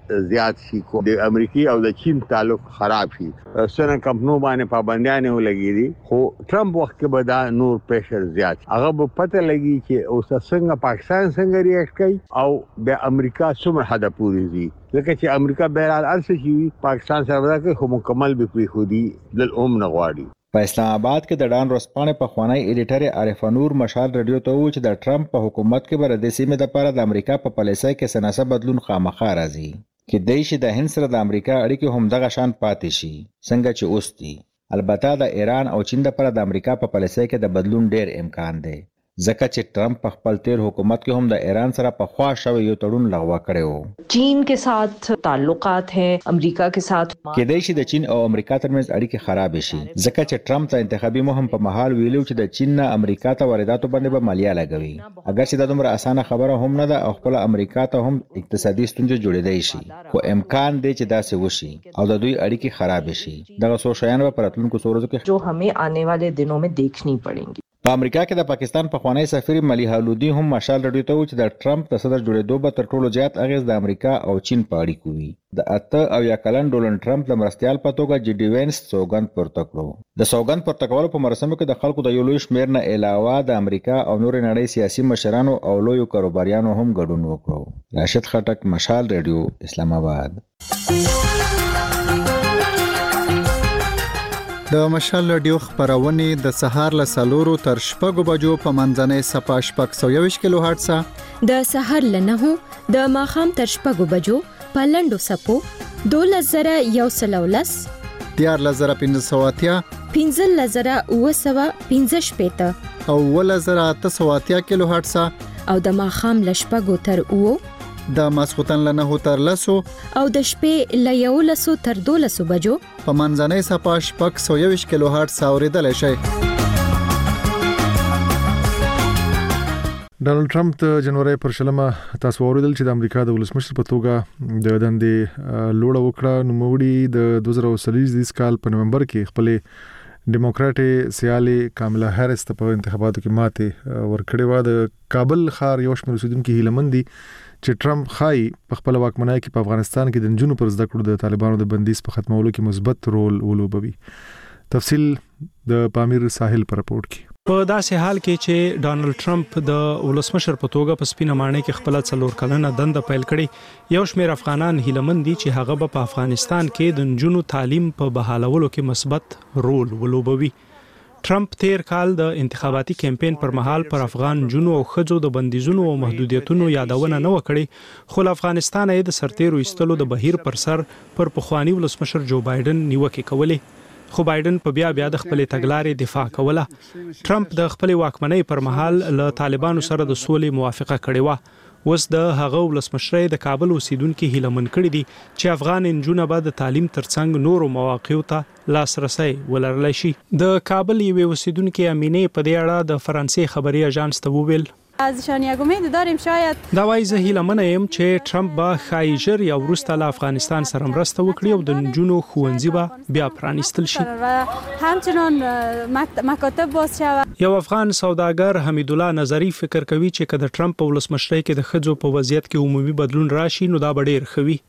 [SPEAKER 22] زیات شي کو د امریکای او د چین تعلق خراب شي سره کمپنو باندې پابندیاں ولګي دي خو ټرمپ وخت کې به دا نور پریشر زیات هغه به پته لګي چې اوس څنګه پاکستان څنګه ریاکټ کوي او د امریکا څومره حد پورې دي لکه چې امریکا بهرحال ارسه شي پاکستان سره ورکه خو مکمل به پری خو دي د اوم نغواړي
[SPEAKER 21] په اسلام آباد کې د ډان روسپانې په خوانی ایډیټر عارف نور مشال رادیو ته و چې د ټرمپ په حکومت کې بر د سیمې لپاره د امریکا په پالیسۍ کې سناسه بدلون خامخا راځي کې د شي د هند سره د امریکا اړیکې هم دغه شان پاتې شي څنګه چې اوس دي البته د ایران او چین لپاره د امریکا په پالیسۍ کې د بدلون ډیر امکان دی ځکه چې ټرمپ په خپل تیر حکومت کې هم د ایران سره په خوا شوی یو تړون لغوه کړی و
[SPEAKER 2] چین के साथ تعلقات हैं امریکا के साथ
[SPEAKER 21] کې د شي د چین او امریکا ترمنځ اړیکې خراب شي ځکه چې ټرمپ ته انتخابي مهم په محل ویلو چې د چین نه امریکا ته وارداتو باندې به مالیه لګوي اگر چې دا دومره اسانه خبره هم نه ده او خپل امریکا ته هم اقتصادي ستونزې جوړېدای شي خو امکان دی چې دا څه وشي او د دوی اړیکې خراب شي دغه څو شیان په راتلونکو څو ورځو کې
[SPEAKER 2] جو हमें आने वाले दिनों में देखनी पड़ेंगी
[SPEAKER 21] په امریکا کې د پاکستان په خوانی سفیر ملیحه لودی هم مشال رادیو ته و چې د ټرمپ د صدر جوړېدو به تر ټولو زیات اغیز د امریکا او چین په اړیکو وي د اته او یا کلن ډونلډ ټرمپ د مرستیال په توګه جی ډي وینس سوګند پورته کړو د سوګند پورته کولو په مراسمو کې د خلکو د یو لوی شمېر نه علاوه د امریکا او نور نړۍ سیاسي مشرانو او لویو کاروباریانو هم ګډون وکړو راشد خټک مشال رادیو اسلام آباد
[SPEAKER 14] د مشال رادیو خبرونه د سهار له سلورو تر شپږو بجو په منځنۍ صفه شپږ سوه یوویشت کیلو هرټز
[SPEAKER 15] د سهار له نهو د ماښام تر شپږو بجو په لنډو سپو دولس زره یو سل او لس
[SPEAKER 14] دیارلس زره پنځه سوه اتیا
[SPEAKER 15] پنځلس زره اوه سوه پنځه شپېته
[SPEAKER 14] او اوولس زره اته سوه اتیا کیلو هرټز
[SPEAKER 15] او د ماښام له شپږو تر اوو
[SPEAKER 14] د ماسخوتن له نهو تر لسو
[SPEAKER 15] او د شپې له یولسو تر دولسو بجو
[SPEAKER 14] په منځنۍ صفه شپږ سوه یوویشت کیلو هرټز اورېدلی شئ.
[SPEAKER 1] ډانلډ ټرمپ د جنوري پر شلمه تاسو اوریدل چې د امریکا د ولسمشر په توګه د دندې لوړه وکړه نو موږ د دوه زره څلور کال په نومبر کې خپل ډیموکراټي سیالي کاملا هریس ته په انتخاباتو کې ماته ورکړې و د کابل ښار یو شمېر اوسیدونکو هیلمندي چې ټرمپ خای په خپل واکمنۍ کې په افغانستان کې د جنونو پر زده کړو د طالبانو د بندیز په ختمولو کې مثبت رول ولوبوي. تفصیل د پامیر ساحل پر راپورټ کې.
[SPEAKER 17] په داسې حال کې چې ډانلډ ټرمپ د ولسمشر په توګه په سپینه ماڼۍ کې خپل څلور کلنه دنده پیل کړي یو شمېر افغانان هیلمن دي چې هغه په افغانستان کې د جنونو تعلیم په بحالولو کې مثبت رول ولوبوي. ټرمپ تیر کال د انتخاباتي کمپاین پر مهال پر افغان جنو او خځو د بندیزونو او محدودیتونو یادونه نه وکړي خو افغانستان یې د سرتیرو ایستلو د بهیر پر سر پر پخوانی ولسمشر جو بایدن نیوکه کولې خو بایدن په بیا بیا د خپل تګلارې دفاع کوله. ټرمپ د خپل واکمنۍ پر مهال له طالبانو سره د سولې موافقه کړې و اوس د هغه ولسمشر د کابل اوسیدونکو هیلمن کړي دي چې افغان انجونه به د تعلیم ترڅنګ نورو مواقعو ته لاسرسي ولرلی شي. د کابل یو اوسیدونکو امینه په دې اړه د فرانسې خبري اژانس ته وویل
[SPEAKER 3] ازشان یک امید داریم شاید
[SPEAKER 17] دا وایي زه هیله منه یم چې ټرمپ به خایجر یا وروسته له افغانستان سره مرسته وکړي او د نجونو ښوونځي به بیا پرانیستل شي.
[SPEAKER 3] همچنان مکاتب باز شود.
[SPEAKER 17] یو افغان سوداګر حمیدالله نظری فکر کوي چې کله ټرمپ په ولسمشرۍ کې د ښځو په وضعیت کې عمومي بدلون راشي نو دا به ډیر ښه وي.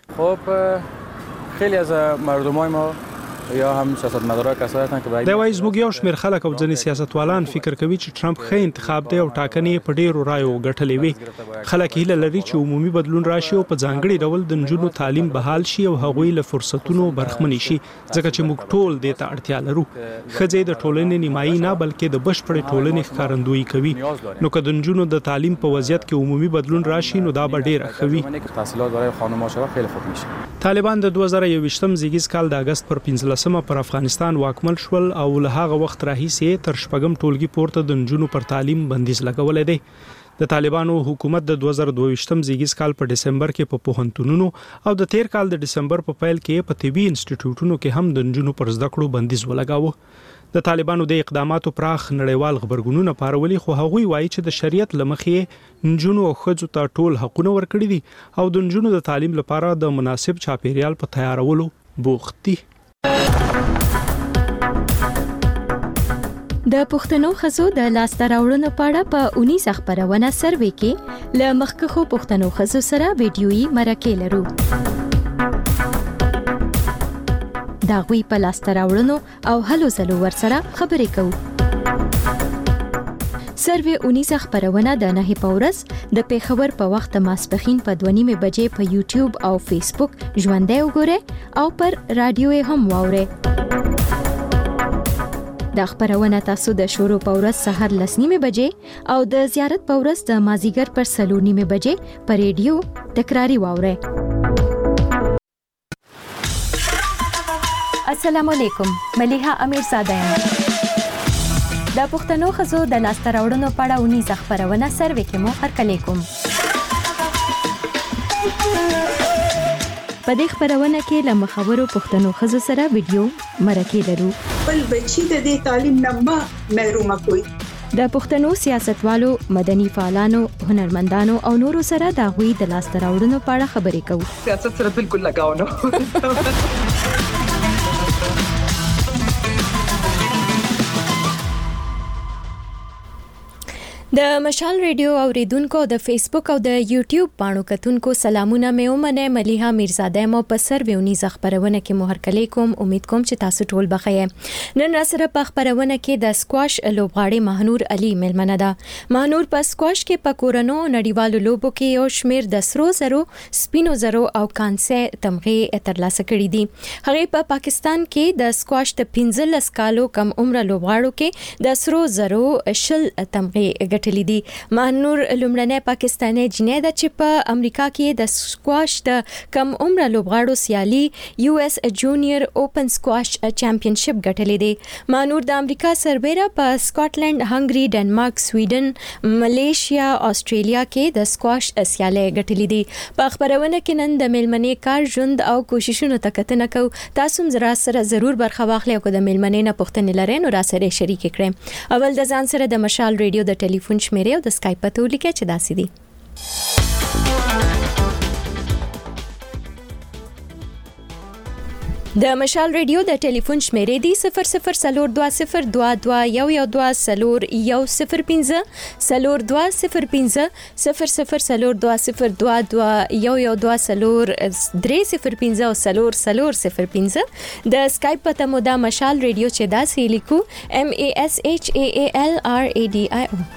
[SPEAKER 23] خب خیلی از مردمای ما یا هم سیاستمدارا کسایی هستند که باید
[SPEAKER 17] دا وایي زموږ یو شمېر خلک او ځینې سیاستوالان فکر کوي چې ټرمپ ښه انتخاب دی او ټاکنې په ډیرو رایو ګټلې وي. خلک هیله لري چې عمومي بدلون راشي او په ځانګړي ډول د نجونو تعلیم بحال شي او هغوی له فرصتونو برخمنې شي ځکه چې موږ ټول دې ته اړتیا لرو. ښځې د ټولنې نیمایي نه بلکې د بشپړې ټولنې ښکارندویي کوي نو که د نجونو د تعلیم په وضعیت کې عمومي بدلون راشي نو دا به ډیره ښه وي.
[SPEAKER 23] تحصیلات برای خانم‌ها شود خیلی خوب میشه.
[SPEAKER 17] طالبان د دوه زره یوویشتم زیږیز کال د اگست پر پنځلسمه پر افغانستان واکمل شول او له هغه وخت راهیسې تر شپږم ټولګي پورته د نجونو پر تعلیم بندیز لګولې دی. د طالبانو حکومت د دوه زره دوه ویشتم زیږیز کال په ډسمبر کې په پوهنتونونو او د تیر کال د ډسمبر په پیل کې په طبي انسټیټیوټونو کې هم د نجونو پر زده کړو بندیز ولګاوه. د طالبانو د اقداماتو پراخ نړیوال خبرګونونه پارولي خو هغوی وایي چې د شریعت لمخې نجونو او ښځو ته ټول حقونه ورکړي دي او د نجونو د تعلیم لپاره د مناسب چاپیریال په تیارولو بوخت دي.
[SPEAKER 15] د پښتنو ښځو د لاسته راوړنو په اړه په اونیزه خبرونه سروې کې له مخکښو پښتنو ښځو سره ویډیويي مرکې لرو. دا غوي په لاسته راوړنو او هلو ځلو ورسره خبرې کوو. سروې اونیزه خبرونه د نهه په ورځ د پیښور په وخت ماسپخین په دوه نیمه بجې په یوټیوب او فیسبوک ژوندۍ وګورئ او پر رادیو هم واورئ. دا خبرونه تاسو د شروع په ورځ سحر لس نیمه بجې او د زیارت په ورځ د مازیګر پر سلور نیمه بجې پر ریډیو تکراری واورئ. السلام علیکم، ملیحه امیرزاده یم. د پښتنو ښځو د لاسته راوړنو په اړه اونیزه خبرونه سروې کې مو هرکلی کوم. په دې خبرونه کې له مخورو پښتنو ښځو سره ویډیو مرکې لرو.
[SPEAKER 4] بل بچی د دې تعلیم نه محروم کوي.
[SPEAKER 15] د پښتنو سیاستوالو، مدني فعالانو، هنرمندانو او نورو سره د غوي د لاسته راوړنو په اړه خبرې کوو.
[SPEAKER 4] سیاست سره بالکل لگاو نه.
[SPEAKER 15] د مشال ریډیو اوریدونکو د فیسبوک او د یوټیوب باندې کتونکو سلامونه مې ومنه. ملیحه میرزاده مو په سروې خبرونه کې مو هرکلی کوم. امید کوم چې تاسو ټول بخیر. نن را سره په خبرونه کې د سکواش لوبغاړي مهنور علي ملمنه ده. مهنور په سکواش کې په کورونو نړیوالو لوبو کې یو شمیر د سرو زرو، سپینو زرو او کانسه تمغې ترلاسه کړې دي. هغه په پاکستان کې د سکواش د پنځلس کالو کم عمر لوبغاړو کې د سرو زرو شل تمغې دي. مهنور لومړنی پاکستاني جنۍ ده چې په امریکا کې د سکواش د کم عمر لوبغاړو سیالي یو اس جونیئر اوپن سکواش چمپینشپ ګټلې دي. مهنور د امریکا سربېره په سکاټلند، هنګري، ډنمارک، سویډن، ملیشیا، استرالیا کې د سکواش سیالي ګټلې دي. په خبرونه کې نن د میلمنې کار، ژوند او کوششونو ته کتنه کوو. تاسو هم زرا سره ضرور برخه واخلئ او د میلمنې نه پوښتنې لرئ نو را سره شریک کړئ. اول د ځان سره د مشال ریډیو د ټلیفون شمیره او د اسکایپ پته ولیکئ چې داسې دي. د مشال ریډیو د ټلیفون شمیرې دی صفر صفر سلور دوه صفر دوه دوه یو یو دوه سلور یو صفر پنځه سلور دوه صفر پنځه صفر صفر سلور دوه صفر دوه دوه یو یو دوه سلور درې صفر پنځه او سلور سلور صفر پنځه. د اسکایپ پته مو د مشال ریډیو چې داسې لیکو M A S H A A L R A D I O.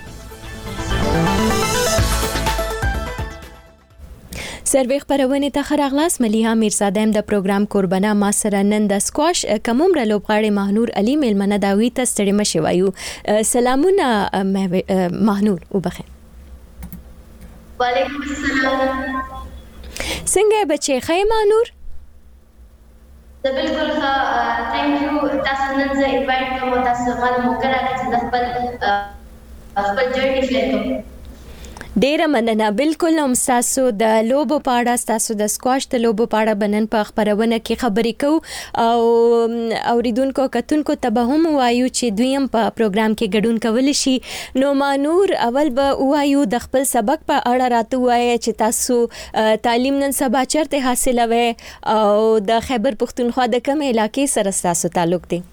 [SPEAKER 15] سروې خبرونه ته خراغلاس. ملیحه میرزاده د پروګرام قربانه ما سره نن د سکواش کم عمر لوبغاړي مهنور علي ملمنه داوی ته ستړي مشي وایو. سلامونه مهنور وبخیر.
[SPEAKER 5] وعلیکم السلام.
[SPEAKER 15] څنګه بچي خای مهنور؟
[SPEAKER 5] زه بالکل ښه تھینک یو. تاسو نن زه انوایټ کوم تاسو غواړم وکړه چې د خپل خپل جرنی شیر کوم.
[SPEAKER 15] ډیره مننه. بالکل هم تاسو د لوبو په اړه، تاسو د سکواش د لوبو په اړه بنن په خبرونه کې خبرې کوو او اوریدونکو کتونکو ته به هم وایو چې دوی هم په پروګرام کې ګډون کولی شي. نو مهنور اول به وایو د خپل سبق په اړه راته وایي چې تاسو تعلیم نن سبا چیرته حاصلوي او د خیبر پښتونخوا د کوم علاقې سره تاسو تعلق دی؟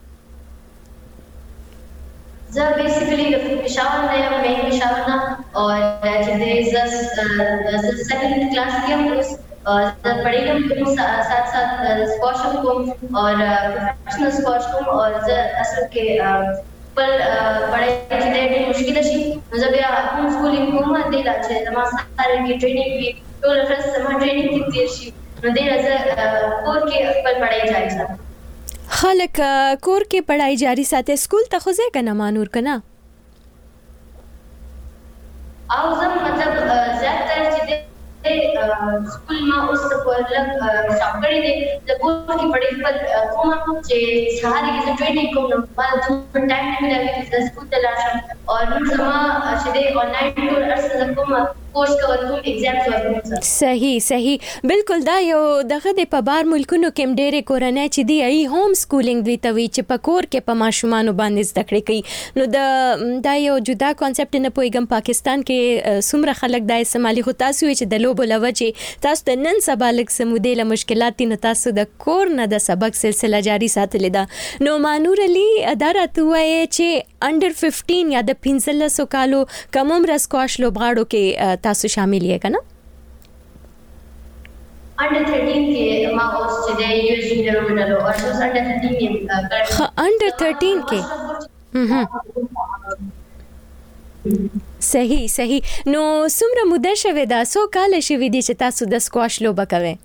[SPEAKER 5] زه بیسیکلی د پېښور نه یم، مین پېښور نه، او چې د زه سیکنډ کلاس کې یم اوس. زه پڑھائی کوم ساتھ ساتھ اسکواش کوم اور پروفیشنل اسکواش کوم اور زه اصل کې خپل پڑھائی چې ډېرې مشکله شي نو زه بیا هوم سکولینګ کوم. دې لا چې زما سره کې ټریننګ وي ټول ورځ زما ټریننګ کې تیر شي نو دې زه کور کې خپل پڑھائی جاری ساتم.
[SPEAKER 15] خلک کور کې پڑھائی جاری ساتي، سکول ته خو ځای کنه مانور کنه
[SPEAKER 5] او زم مطلب زیاتره چې سکول ما اوس په لږ شاپړې دي د کور کې پڑھائی خپل کوم چې سهار کې ټریننګ کوم نو ما ټایم نه ملي د سکول ته لاړم او نن زما چې د آنلاین ټول ارسه کوم کورس کور کوم ایگزامز ورکوم.
[SPEAKER 15] صحیح صحیح بالکل. دا یو دغه د په بار ملکونو کې ډېرې کورنۍ چې دی ای هوم سکولینګ دوی ته وی چې په کور کې په ماشومان باندې زده کړې کوي. نو د دا یو جدا کانسپټ نه پویګم پاکستان کې څومره خلک دا استعمالي خو تاسو چې د لوبو لوجه تاسو د نن سبا لک سمودې له مشکلات نو تاسو د کور نه د سبق سلسله جاری ساتلې ده. نو مانور علي اداره وایي چې انډر پنځه یا د پنځلس کالو کم عمر سکواش لوبغاړو کې تاسو شامل یې کنه؟
[SPEAKER 5] انډر تھرٹین کې ما اوس چې د یو جونیئر وډلو او under thirteen
[SPEAKER 15] हाँ अंडर थर्टीन के صحیح صحیح نو څومره موده شوې ده څو کاله شوي دي چې تاسو د سکواش لوبه کوئ؟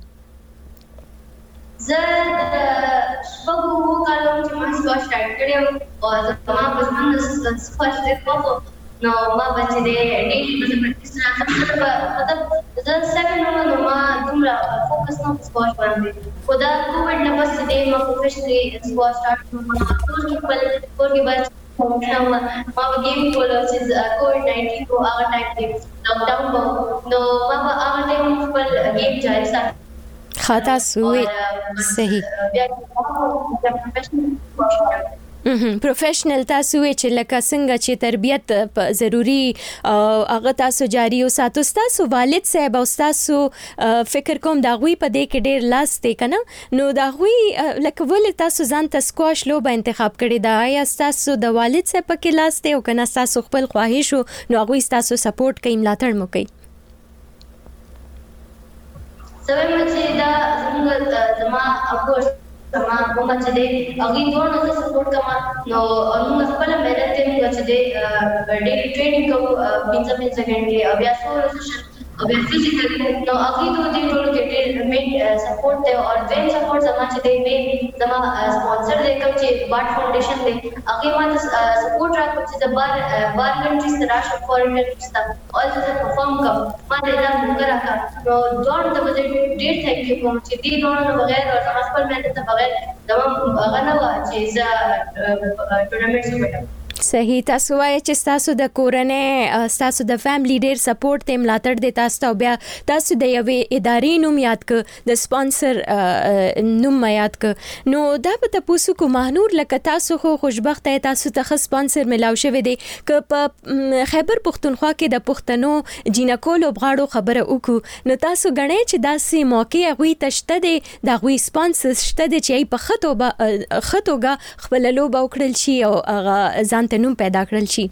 [SPEAKER 5] زه د شپږو اوو کالو چې ما سکواش سټارټ کړی او زما په ژوند د سکواش ډېر خوښ و نو ما به چې دی ډېرې به زه پریکټس راتلم مطلب زه سیون وم نو ما دومره فوکس نه په سکواش باندې خو دا کووډ نه پس چې دی ما پروفیشنلي سکواش سټارټ کړم ما کور کې خپل کور کې باید ما به گیم کولو چې کووډ ناینټین کو هغه ټایم کې لاک ډاون و نو ما به هغه ټایم خپل گیم جاري ساتل
[SPEAKER 15] خاطا سوی صحیح پروفیشنل تاسو چې لکه څنګه چې تربیت ضروری هغه تاسو جاری وساتو تاسو والد صاحب او تاسو فکر کوم دا غوي په دې کې ډېر لاس دی کنه نو دا غوي لکه ول تاسو ځان ته سکواش لوبه انتخاب کړی دا یا تاسو د والد صاحب کې لاس دی او کنه تاسو خپل خواهش نو هغه تاسو سپورټ کوي ملاتړ مو کوي
[SPEAKER 5] سوي چې دا زموږ زما افکورس زما کومه چې دی هغې دواړو زه سپورټ کوم نو موږ خپله محنت دی موږ چې دی ډېلي ټرینینګ کوو پنځه پنځه ګنټې او بیا څو ورځې او بیا فزیکل نو هغې د دې ټولو کې ډېر مین سپورټ دی او دویم سپورټ زما چې دی مین زما سپانسر دی کوم چې باټ فاونډیشن دی هغې ما ته سپورټ راکړو چې زه بار بار کنټریز ته راشم فارن کنټریز ته هلته زه پرفارم کوم ما ته دا موقع راکړه نو دواړو ته به زه ډېر تھینکیو کوم چې دې دواړو نه بغیر او زما خپل محنت نه بغیر زما هغه نه وه چې زه ټورنمنټس وګټم
[SPEAKER 15] صحیح تاسو وایي چې تاسو د کورنۍ تاسو د فیملی ډیر سپورټ ته ملاتړ دی تاسو ته بیا تاسو د یوې ادارې نوم یاد ک د سپانسر نوم یاد ک نو دا به تاسو کو مهنور لکه تاسو خو خوشبخته تاسو ته خاص سپانسر ملاو شوی دی ک په خیبر پختونخوا کې د پښتنو جینکولو بغاړو خبره وکړو نو تاسو غنئ چې داسې موقع غوي تشته دی د غوي سپانسر شته دی چې په خطو خطوګه خپل لوبه وکړل شي او هغه ځان ته نوم پیدا کړل شي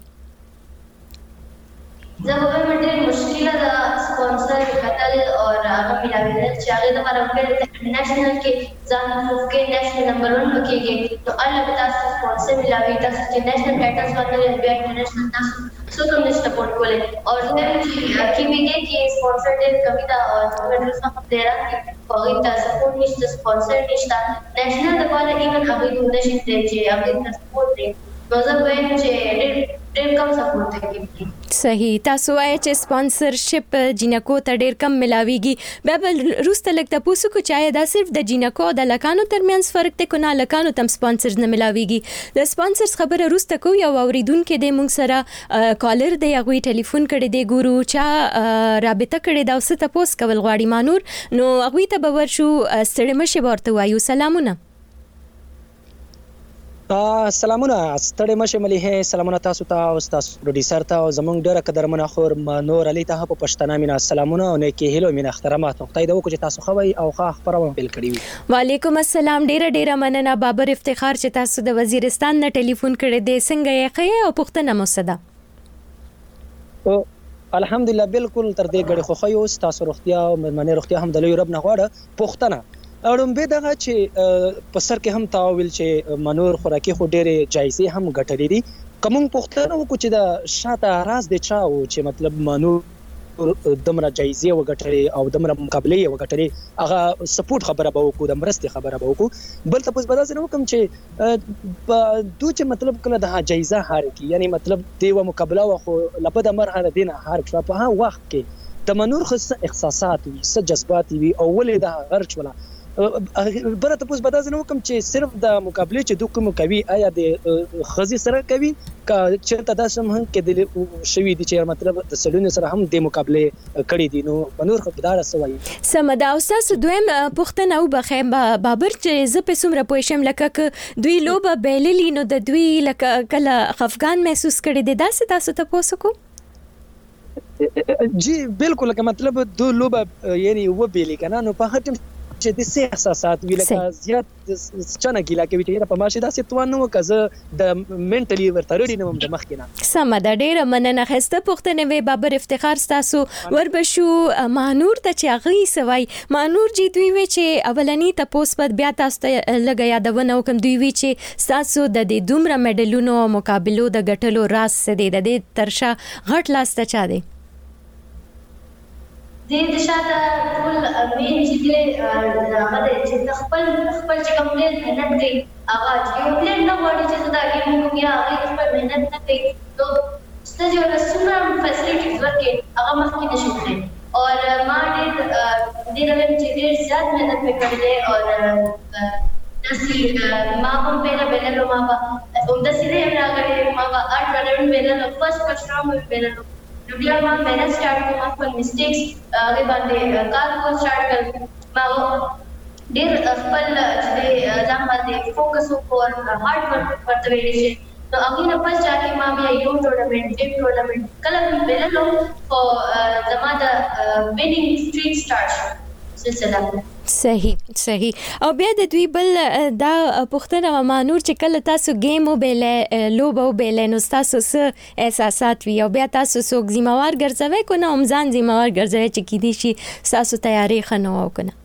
[SPEAKER 5] زه به وایم ډېر مشکله ده سپانسر کتل او هغه ملاوېدل چې هغې دپاره وکړل انټرنیشنل کې ځان پروف کړي نیشنل نمبر ون به کېږي نو هلته به تاسو سپانسر ملاوي تاسو چې نیشنل ټایټلز ورکړئ بیا انټرنیشنل تاسو څوک هم نشي سپورټ کولی او دویم چې کیمیګې کې سپانسر ډېر کمي ده او زموږ ډېر څخه ډېران دي خو هغوی ته سپورټ نشته سپانسر نشته نیشنل دپاره ایون هغوی ته ونشي دی چې هغوی ته سپورټ دی نو زه به وایم چې ډېر ډېر کم سپورټ دی
[SPEAKER 15] صحیح تاسو وایي چې سپانسرشپ جینکو ته ډېر کم ملاويږي بیا به وروسته لږ تاسو کو چا دا صرف د جینکو د لکانو ترمنځ فرق دی کو نه لکانو تم سپانسرز نه ملاويږي د سپانسرز خبره وروسته کو یو اوریدونکو د مونږ سره کالر دی هغه ټلیفون کړي دی ګورو چا رابطه کړي دا اوس ته پوس کول غواړي مانور نو هغه ته به ورشو ستړي مشه ورته وایو سلامونه
[SPEAKER 6] سلامونه ستړي مشه مليحه سلامونه تاسو ته او تاسو پروډوسر ته او زمونږ ډیره قدرمنه خور نور علي ته په پښتنه مینا سلامونه او نیکی هیلو مینا احترامات خدای دې وکړي تاسو خوي او ښه خبرونه پیل کړی وي
[SPEAKER 15] وعلیکم السلام ډیره ډیره مننه بابر افتخار چې تاسو د وزیرستان نه ټلیفون کړی دی څنګه یې خې او پښتنه مصدا
[SPEAKER 6] او الحمدلله بالکل تر دې غړي خو خو تاسو روغتیا او مېرمنې روغتیا هم د لوی رب نه غواړه پښتنه اړم به دغه چې په سر کې هم تاویل چې منور خوراکي خو ډېرې جایزې هم ګټلې دي کوم پښتنه کو چې د شاته راز دي چا او چې مطلب منور دمره جایزې وګټلې او دمره مقابله وګټلې هغه سپورټ خبره به وکړو د مرستې خبره به وکړو بل تاسو به دا وکم چې دوی چې مطلب کله د جایزه هار کی یعنی مطلب دیو مقابله خو لپاره مرحله دینه هار شو په هغه وخت کې د منور خص احساسات وي س جذبات وي او ولې د غرچ ولا بره تاسو به دا نه وکم چې صرف د مقابله چې دوی کوم کوي آیا د خزي سره کوي کا چې تدا سم هم کې د شوی دي چې مطلب د سړونو سره هم د مقابله کړی دي نو بنور خدای سوي
[SPEAKER 15] سمدا استاد دویم پښتنه او بخیم بابر چې ز په سمره پوښم لکه دوی لوبه بیللی نو د دوی لکه کله خفقان محسوس کړي دي داسې تاسو ته پوسوکو
[SPEAKER 6] جی بالکل که مطلب دو لوبه یعنی و بیلی کنه نو په هټم چې د سه احساسات وی لکه زیات چنه ګیلا کوي چې په ماشه داسې توان نو کزه د منټلی ورته رډی نوم د مخ کېنا
[SPEAKER 15] سم د ډیره مننه خسته پښتنه وی بابر افتخار تاسو وربشو مانور ته چې اغي سوي مانور جی دوی وی چې اولنی تاسو په بیا تاسو لګیا یادونه کوم دوی وی چې تاسو د دې دومره میډلونو مقابلو د غټلو راس سده د دې ترشا غټ لاس ته چا دی
[SPEAKER 5] د دې شاته ټول مین چې دې هغه چې خپل خپل چې کوم دې مهنت کوي هغه چې یو دې نه وړي چې دا کې موږ بیا هغه خپل مهنت نه کوي نو ستاسو یو څومره فیسیلیټیز ورکې هغه مخکې نشي کړی او ما دې دې نوم چې ډېر زیات مهنت وکړلې او داسې ما هم پیدا بیللو ما به همداسې دې راغلی ما به اټ رنډ بیللو فرست فرست راوند بیللو نو بیا ما مهنت سٹارټ کړم ما خپل میسټیکس هغه باندې کار کول سٹارټ کړم ما ډېر خپل چې ځان باندې فوکس وکړ هارد ورک ورته ویل شي نو هغه نه پس ځکه ما بیا یو ټورنمنت ټیم ټورنمنت کله بیللو او زما د وینینګ سټریک سٹارټ شو سلسله
[SPEAKER 15] صحیح صحیح او بیا د دوی بل دا پښتنه مانور چې کله تاسو گیم وبېلې لوبه وبېلې نو تاسو څه احساسات وی او بیا تاسو څوک ذمہوار ګرځوي کو نه امزان ذمہوار ګرځوي چې کی دي شي تاسو تیاری خنو او کنه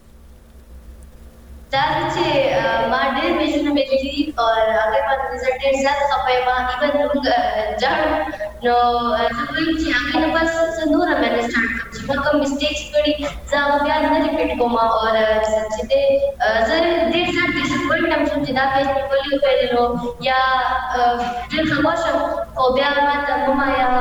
[SPEAKER 5] دا چې ما ډېر میچونه وکړي او هغه په رزلټ ډېر زیات خپای ما ایون موږ ځاړو نو زه چې هغه نه بس نور مې سٹارټ کړم چې کوم میسټیکس کړي زه بیا نه ریپیټ کوم او چې دې زه ډېر زیات ډیسپوینټ هم شوم چې دا پیج نیولې ویلو یا ډېر خاموش او بیا ما ته مما یا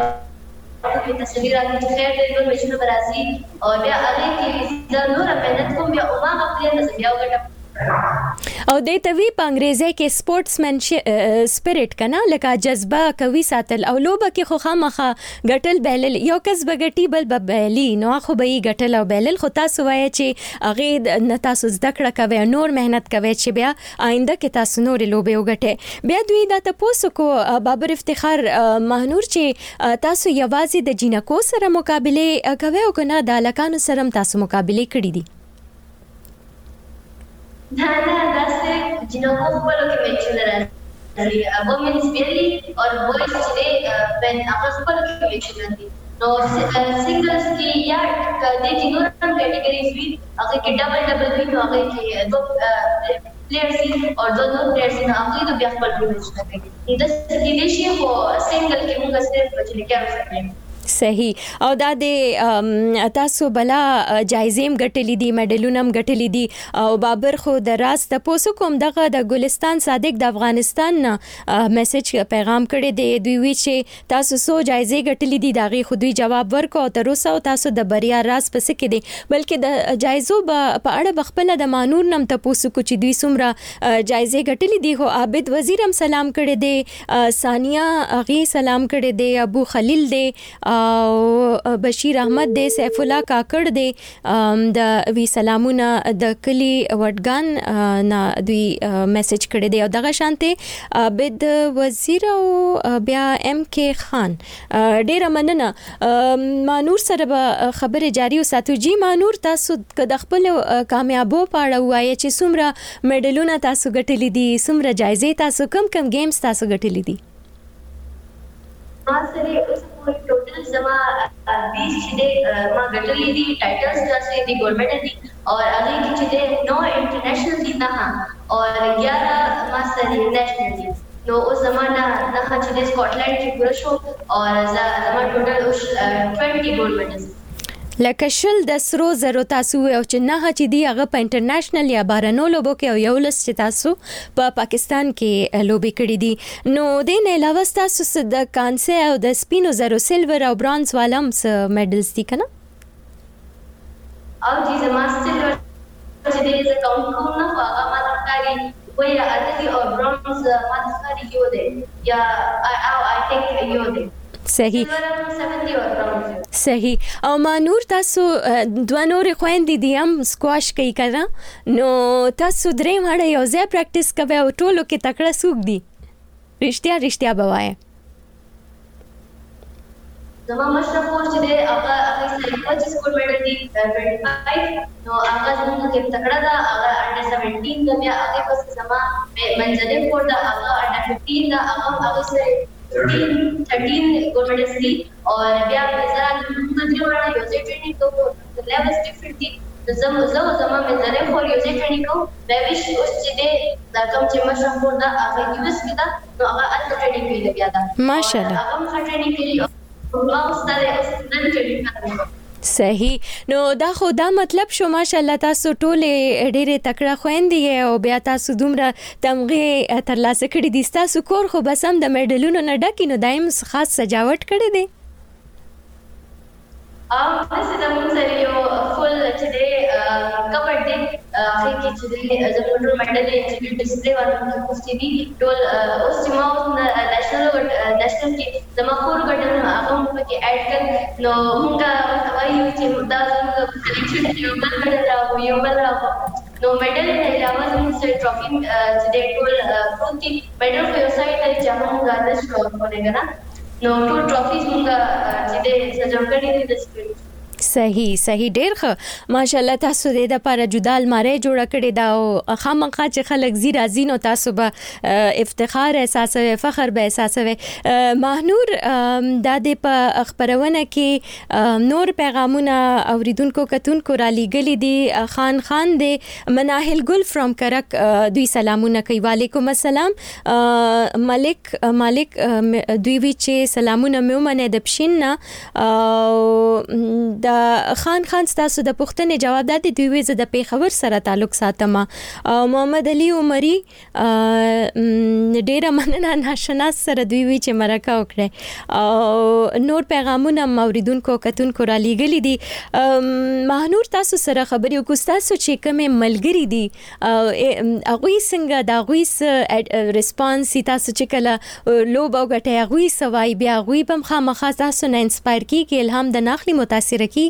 [SPEAKER 5] په تصویرات کې خیر دې نور مشنو برازي او بیا هغه کې زه نور مهنت کوم بیا او ما خپل نه بیا وګټم
[SPEAKER 15] او د توی په انګریزي کې سپورټسمن سپیرټ کنا لکه جذبه کوي ساتل او لوبه کې خو خامخه غټل بیلل یو کس بغټي بل ببلی نو خو به غټل او بیلل خو تاسو وایي چې اغه نه تاسو زده کړه کوي نور مهنت کوي چې بیا آینده کې تاسو نور لوبه وګټه بیا دوی دا تاسو کو بابر افتخار مهنور چې تاسو یوازې د جینکو سره مقابله کوي او کنه د لکانو سره تاسو مقابله کړی دي
[SPEAKER 5] نه نه داسې جنوب خپل کې میچونه راځي وومنز بیلی او بویز چې بن هغه خپل کې میچونه دي نو سنگلز کې یا د جنور کټګریز وی هغه کې ډبل ډبل وی نو هغه کې دو پلیئرز او دو نو پلیئرز نو هغه د بیا خپل میچونه کوي د سکیدي شي خو سنگل کې موږ صرف بچل کې
[SPEAKER 15] صحیح او دا د تاسو بلا جایزې غټلې دي میډلونه غټلې دي او بابر خو د راز ته پوسو کوم دغه د ګلستان صادق د افغانستان میسج پیغام کړی دی دوی وی چې تاسو سو جایزې غټلې دي داغي خو دوی جواب ورکو تر اوسه تاسو د بریا راز پس کې دي بلکې د جایزو په اړه بخپل د مانور نم ته پوسو کو چې دوی سمره جایزې غټلې دي خو عابد وزیرم سلام کړی دی ثانیه اغي سلام کړی دی ابو خلیل دی او بشیر احمد دی سیف الله کاکړ دی د وی سلامونه د کلی وډګان نا دوی میسج کړی دی او دغه شانته عبد وزیر او بیا ام کې خان ډیر مننه مانور سره خبره جاری وساتو جی مانور تاسو د خپل کامیابو پاړه وایي چې څومره میډلونه تاسو ګټلې دي څومره جایزې تاسو کم کم گیمز تاسو ګټلې دي
[SPEAKER 5] ما سره اوس ټوټل زما بیس چې د ما ګټلې دي ټایټلز داسې دي ګولډ میډل دي او هغه کې چې د نو انټرنیشنل دي نه او یاره ما سره نېشنل دي نو اوس زمانہ نه چې د سکاټلند کې پوره شو او زما ټوټل اوس بیس ګولډ میډلز
[SPEAKER 15] لکه شل د سرو زرو تاسو او چې نه چې دی هغه په انټرنیشنل یا بارنو لوبو کې او یو لس چې تاسو په پا پاکستان کې لوبي کړې دي نو د نه علاوه تاسو د کانسه او د سپینو زرو سیلور او برونز والم س میډلز دي کنه
[SPEAKER 5] او چې زما سیلور چې دې ز کاونټ کوم نه هغه ما تکاري وای اتي او برونز ما تکاري یو دی یا او آی تھنک یو دی
[SPEAKER 15] صحیح صحیح او مانور تاسو دوه نور خويندې دي هم سکواش کوي کړه نو تاسو درې مړ یو ځای پریکټیس کوي او ټولو کې تکړه سوق دي رښتیا رښتیا بوایي
[SPEAKER 5] زما مشرف کور چې دی هغه هغه سره پچیس ګولډ میډل دي پنځه پنځه نو هغه زموږ کې تکړه ده هغه انډر سیونټین ده بیا هغه پس زما منځنی کور ده هغه انډر ففټین ده هغه هغه سره thirteen gold medals دي او بیا زه د دې وړاندې یو ځای ټریننګ کوم لیولز ډیفرنٹ دي زما زما زما منځنی کور یو ځای ټریننګ کوم مې ویش اوس چې دی دا کوم چې مشرف کور ده هغه یو اس کې ده نو هغه الته ټریننګ کوي بیا ده
[SPEAKER 15] ماشاءالله
[SPEAKER 5] هغه هم ټریننګ کوي ما اوس دا نن ټریننګ کوم
[SPEAKER 15] صحیح نو دا خو دا مطلب شو ماشاءالله تاسو ټول ډېرې تکړه خويندې او بیا تاسو دومره تمغه ترلاسه کړی دي تاسو کور خو بس هم د میډلونو نه ډکی نو دایم خاص سجاوټ کړی دی
[SPEAKER 5] ام څه د موږ سره یو فل چې دی کور دی هغه کې چې دی زموږ میډل انسټیټیوټ ډسپلی ورته کوستي دي ټول اوس چې ما اوس نېشنل نېشنل کې زما کور غټل هغه موږ کې اډ کړ نو موږ وایو چې دا زموږ کلیکشن کې یو بل میډل راو یو بل راو نو میډل نه علاوه زموږ سره ټرافي چې دی ټول پروتي میډل په یو سایډ ته چې موږ غاډه شو کوله کنه نو ټول ټرافیز موږ چې دې سجاو کړی دي د سپورت
[SPEAKER 15] صحیح صحیح ډیر ښه ماشاءالله تاسو دې د لپاره جدا الماره جوړه کړې دا او خامخا چې خلک زی راځي نو تاسو به افتخار احساسوي فخر به احساسوي ماهنور د دې په خبرونه کې نور پیغامونه اوریدونکو کتونکو را لېګلې دي خان خان دې مناهل ګل فرام کرک دوی سلامونه کوي وعلیکم السلام ملک مالک دوی وی چې سلامونه مې ومنه د پښین د خان خان تاسو د پښتنې جواب دادی دوی وی زه د پیښور سره تعلق ساتم او محمد علي عمري ډیره مننه ناشناس سره دوی وی چې مرکه وکړي او نور پیغامونه موریدونکو کتونکو را لېګلې دي ماهنور تاسو سره خبرې وکړو تاسو چې کومه ملګری دي هغه څنګه دا غوي ریسپانس تاسو چې کله لوب او غټه هغه سوای بیا غوي بم خامخا تاسو نه انسپایر کیږي الهام د ناخلي متاثر کیږي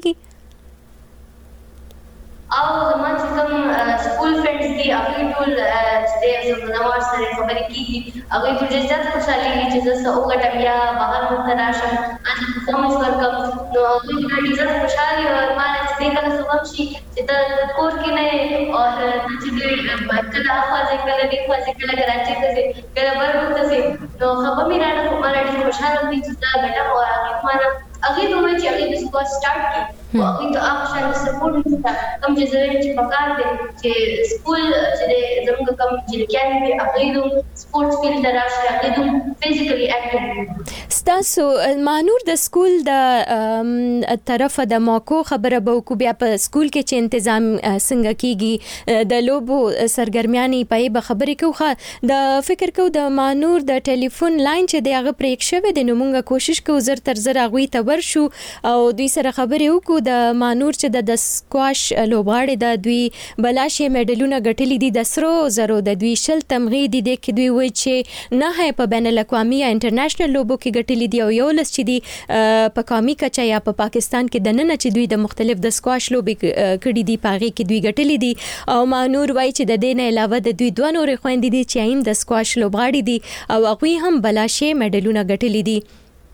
[SPEAKER 5] او زما چې کوم سکول فرندز دي هغه ټول چې زما سره خبرې کیږي هغه ټول ډېر زیات خوشاله دي چې زه څو غټم یا بهر مونږ راشم ان پرفورمنس ورکم نو هغه ډېر زیات خوشاله او ما چې کله سبب شي چې د کور کې نه او چې دې کله اخوازه کله دې خوازه کله کراچي ته کله برګو ته نو خبر مې راځي خو ما ډېر خوشاله دي چې دا غټم او هغه ما هغه دوی چې هغه د سپورت سٹارټ کی او هغه ته هغه شان سپورت نشته کوم چې زه چې پکار دي چې سکول چې زموږ کوم چې کېان دي هغه دوی سپورت فیلډ راشي هغه دوی فزیکلی اکټیو
[SPEAKER 15] ستاسو مانور د سکول د طرفه د موکو خبره به کو بیا په سکول کې چې تنظیم څنګه کیږي د لوبو سرګرمیانې پای به خبرې کوخه د فکر کو د مانور د ټلیفون لاین چې د هغه پریک شوه د نومونګه کوشش کو زر تر زر غوي ته شو او دوی سره خبرې وکړو د مانور چې د سکواش لوبغاړي د دوی بلاشه میډلونه ګټلې دي د سرو زرو د دوی شل تمغې دي د کې دوی وایي چې نه هي په بین الاقوامي یا انټرنیشنل لوبو کې ګټلې دي او یو لس چې دي په قومي کچا یا په پاکستان کې د نن چې دوی د مختلف د سکواش لوبې کړې دي پاغي کې دوی ګټلې دي او مانور وایي چې د دې نه علاوه د دوی دوه نور خويندې دي چې هم د سکواش لوبغاړي دي او هغه هم بلاشه میډلونه ګټلې دي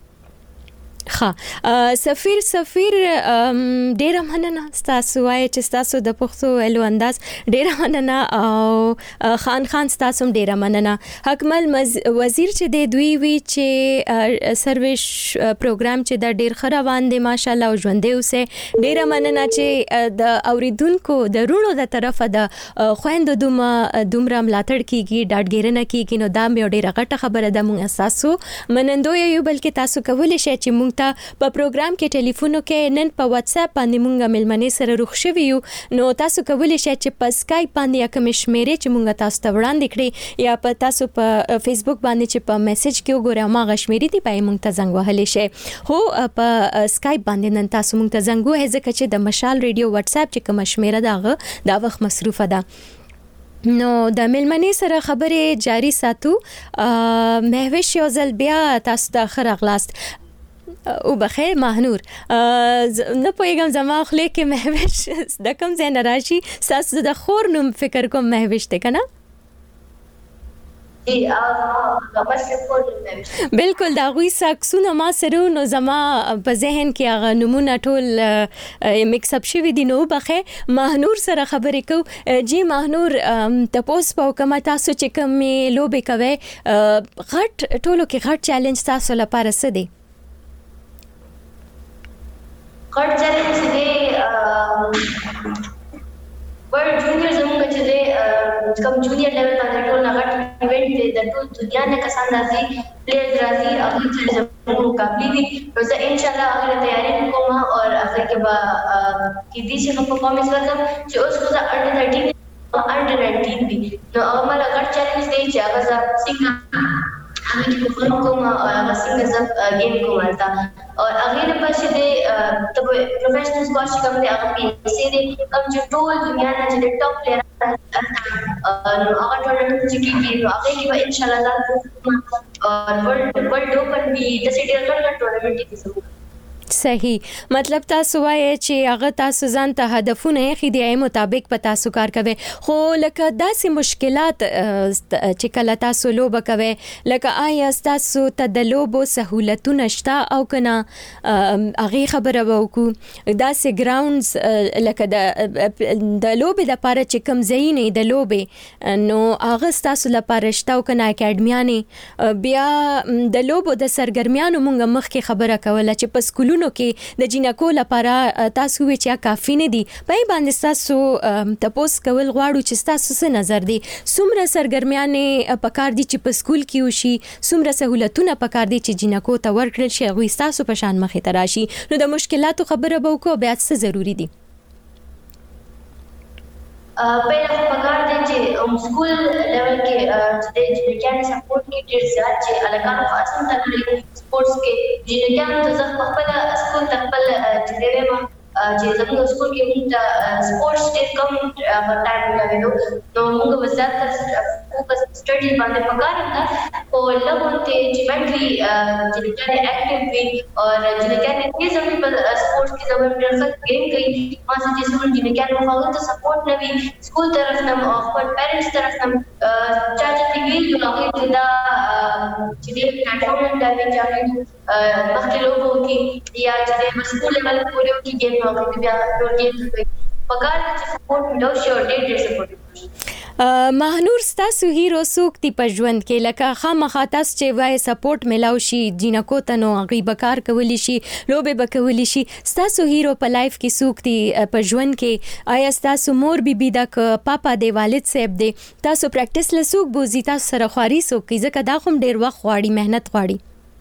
[SPEAKER 15] ها سفیر سفیر ډیر مننه تاسو وای چې تاسو د پښتو ویلو انداز ډیر مننه او خان خان تاسو ډیر مننه حکمل وزیر چې د دوی وی چې سرویس پروګرام چې د ډیر خروان دي ماشاالله او ژوندې اوسه ډیر مننه چې د اوریدونکو د رونو د طرفه د خويندو دومره دومره ملاتړ کیږي ډاډګیرنه کیږي نو دا مې ډیره غټه خبره ده مونږ اساسو منندو یو بلکې تاسو کولای شئ چې مونږ په پروګرام کې ټلیفونو کې نن په واتس اپ باندې مونږه ملمنې سره روښ شوي یو نو تاسو کولای شئ چې په اسکایپ باندې یا کوم شمیرې چې مونږه تاسو ته وړاندې کړی یا په تاسو په فیسبوک باندې چې په میسج کې وګورئ ما غشمیرې دی پای مونږ ته زنګ وهلی شئ هو په اسکایپ باندې نن تاسو مونږ ته زنګ وهئ ځکه چې د مشال ریډیو واتس اپ چې کوم شمیره داغه دا وخت مصروفه ده نو د ملمنې سره خبرې جاری ساتو مهوش یو ځل بیا تاسو ته خیر اغلاست او بخیر ماهنور نه پوهیږم زما خو کې مهوش د کوم ځای نه راشي تاسو د خور نوم فکر کوم مهوش ته کنه بالکل دا غوي ساکسونه ما سره نو زما په ذهن کې هغه نمونه ټول میکس اپ شوی دي نو بخې ماهنور سره خبرې کو جی ماهنور تاسو په کومه تاسو چې کوم لوبې کوي غټ ټولو کې غټ چیلنج تاسو لپاره څه دی؟
[SPEAKER 5] غټ چیلنج دی ورلد جونیئر زموږ چې دی کوم جونیئر لیول باندې ټول غټ ایونت دی د ټول دنیا نه کسان راځي پلیئرز راځي هغه چې زموږ مقابله دي نو زه ان شاء الله هغه تیاری کوم او هغه کې به کې دي چې په پرفارمنس وکړم چې اوس خو زه انډر thirteen انډر nineteen دي نو هغه مله غټ چیلنج دی چې هغه زه څنګه هغه کې پرفارم کوم او هغه څنګه زه گیم کوم البته और अगले पास दे तब प्रोफेशनल स्क्वाश कम दे अगर पीसे दे कम जो टोल दुनिया ना जो टॉप प्लेयर और अगर टूर्नामेंट जी की की अगले की इंशाल्लाह और वर्ल्ड वर्ल्ड ओपन भी द सिटी का टूर्नामेंट की सब
[SPEAKER 15] صحیح مطلب تاسو وایي چې هغه تاسو ځان ته هدفونه یې خدای مطابق په تاسو کار کوي خو لکه داسې مشکلات چې کله تاسو لوبه کوي لکه آیا تاسو ته د لوبو سہولتونه شته او کنه هغه خبره وکړو داسې ګراوندز لکه د د لوبې لپاره چې کوم ځای نه د لوبې نو هغه تاسو لپاره شته او کنه اکیډمیانه بیا د لوبو د سرګرمیانو مونږ مخکې خبره کوله چې په سکولونو کې د جینکو لپاره تاسو وی چې کافی نه دي په باندې تاسو تاسو کول غواړو چې تاسو څه نظر دي څومره سرګرمیانه پکار دي چې په سکول کې وشي څومره سہولتونه پکار دي چې جینکو ته ورکړل شي غوي تاسو په شان مخې ته راشي نو د مشکلاتو خبره به وکړو بیا څه ضروری دي
[SPEAKER 5] पहिला पगार द्यायचे स्कूल लेवल के जिथे ज्याने सपोर्ट की टीर ज्याचे अलगानो फासम तकली स्पोर्ट्स के जिथे ज्याने तो जब पहला स्कूल तक पहला जिथे में जे जब स्कूल के मुंडा स्पोर्ट्स डे कम टाइम लगेलो तो मुंगा वजात का फोकस स्टडी बांधे पगार होता और लोगों ते जिमेंटली जिथे ज्याने एक्टिव भी और जिथे ज्याने ये जमीन पर स्पोर्ट्स की जमीन पर रखा गेम गई वहाँ से जिसमें जिथे ज्याने वहाँ तो सपोर्ट न भी स्कूल तरफ नम और पेरेंट्स तरफ नम चाचा तिगली जो लोग जिदा जिथे प्लेटफॉर्म डाले जाके बाकी लोगों की या जिथे स्कूल लेवल पूरे की गेम वहाँ की भी गेम पगार के सपोर्ट मिलो sure day day support
[SPEAKER 15] ماهنور تاسو هیرو سوک دی په ژوند کې لکه خامخا تاسو چې وای سپورټ ملاو شي جینکو ته نو غي بکار کولی شي لوبه بکولی شي تاسو هیرو په لایف کې سوک دی په ژوند کې آیا تاسو مور بي بي دا ک پاپا دی والد صاحب دی تاسو پریکټیس لسوک بوزي تاسو سره خواري سوک کی ځکه دا کوم ډیر وخت غواړي مهنت غواړي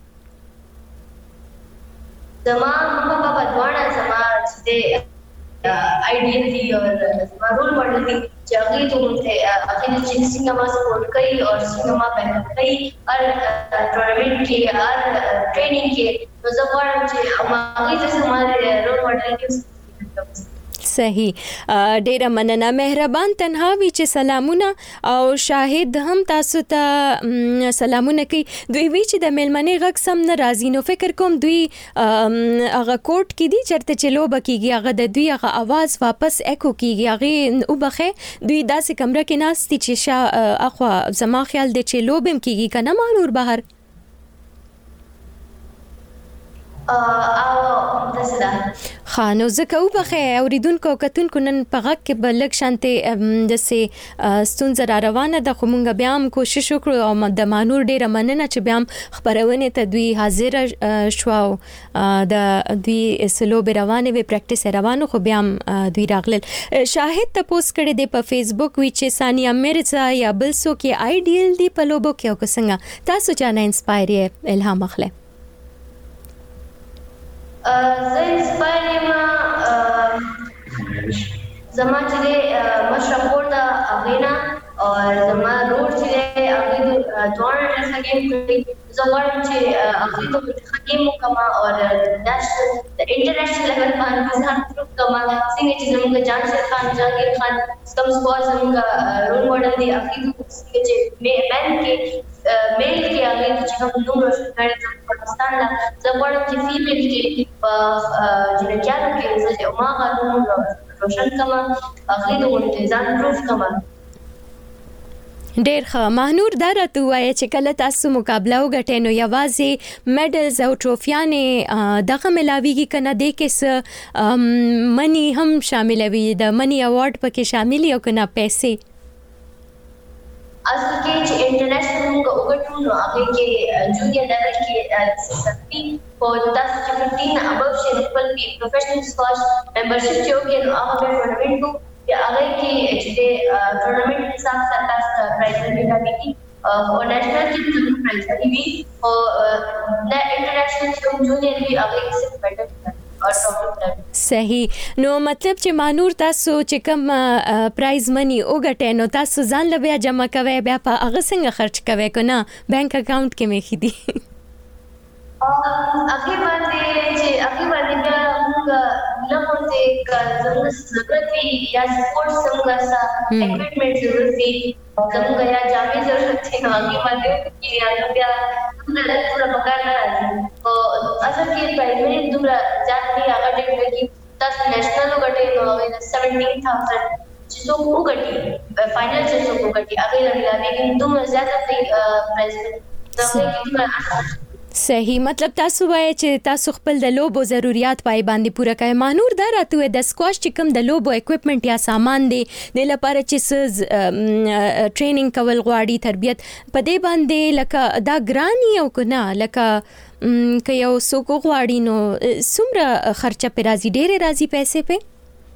[SPEAKER 5] زما ماما بابا دواړه زما چې ideal थी और रोल मॉडल थी जगह तो उनसे अखिल सिंगमा सपोर्ट करी और सिंगमा बैकअप करी और टूर्नामेंट की और ट्रेनिंग की तो जब और हमारे जैसे हमारे रोल मॉडल के
[SPEAKER 15] صحیح ډیره مننه مهربان تنها وی چې سلامونه او شاهد هم تاسو ته سلامونه کوي دوی وی چې د ملمنې غږ سم نه راځي نو فکر کوم دوی هغه کوټ کې دي چرته چې لوبه کیږي هغه د دوی هغه आवाज واپس اکو کیږي هغه او بخې دوی داسې کمره کې ناستي چې شا اخوا زما خیال دی چې لوبم کیږي کنه مانور بهر
[SPEAKER 5] او دسدا
[SPEAKER 15] خانو زکه وبخه اوریدونکو کتونکو نن په غږ کې بلک شانته د سه ستونزه را روانه د خمونګ بیا هم کوشش وکړو او د مانور ډیره مننه چې بیا هم خبرونه ته دوی حاضر شو د دوی سلو به روانه وی پریکټیس روانه خو بیا هم دوی راغلل شاهد ته پوسټ کړی دی په فیسبوک وی چې ثانیه مرزا یا بل څوک کې آیډیل دی په لوبو کې او څنګه تاسو چا نه انسپایر الهام اخلي
[SPEAKER 5] زه انسپایر یم زما چې مشرف ورته اغینا और زما روډ چې هغه دوه ډېر گیم کوي زه غواړم چې هغه ته گیم وکما او نېشنل انټرنیشنل لیول باندې ځان پروف کما څنګه چې زموږ جان شیر خان جاګیر خان کم سپور زموږ رول موډل دی هغه چې مېن کې میل کې هغه چې کوم نوم روشن کړي د پاکستان لا زه غواړم چې فیمیل کې په جنګیانو کې زه ما غواړم روشن کما هغه د ځان پروف کما
[SPEAKER 15] ډېر ښه. مهنور دا راته ووایه چې کله تاسو مقابله وګټئ نو یوازې میډلز او ټروفیانې دغه ملاویږي که نه دې کې څه منی هم شاملوي، د منی اوارډ پکې شامل وي او که نه پیسې؟
[SPEAKER 5] اصل کې چې انټرنیشنل موږ وګټو نو هغه کې جونیئر لیول کې سختي په تاسو چې ففټین ابو شي خپل پروفیشنل سکواش ممبرشپ چې وکړي نو هغه ټورنمنت کو یا هغه کې چې ټورنمنت حساب سره تاسو پرایز ملي او نېشنل کې پرایز ملي او د انټرنیشنل چې جونیئر وی هغه کې څه بیٹر
[SPEAKER 15] صحیح. نو مطلب چې مانور تاسو چې کوم پرایز منی وګټئ نو تاسو ځان له بیا جمع کوئ، بیا په هغه څنګه خرچ کوئ که نه بینک اکاؤنٹ کې مې خېدي؟
[SPEAKER 5] هغې باندې چې هغې باندې بیا موږ نه غواړو زموږ ضرورت وي یا سپورټس زموږ څه اکوپمنټ ضرورت وي زموږ یا جامې ضرورت وي نو هغې باندې وکړي یا بیا دومره دومره پکار نه راځي. او اصل کې پرایمري دومره زیات دي هغه ډېر لږي. تاسو نېشنل وګټئ نو هغې د سیونټین تھاؤزنډ چې څوک وګټي فائنل چې څوک وګټي هغې له ملاویږي دومره زیاته دی پرایز د هغې کې دومره
[SPEAKER 15] صحیح. مطلب تاسو وایي چې تاسو خپل د لوبو ضرورت پای باندې پوره کوئ. مانور دا راته وایي د سکواش چې کوم د لوبو اکوپمنټ یا سامان دی د لپاره چې څه ټریننګ کول غواړي تربیت په دې باندې لکه دا ګرانی او که نه لکه که یو څوک غواړي نو څومره خرچه پې راځي؟ ډېرې راځي پیسې پې؟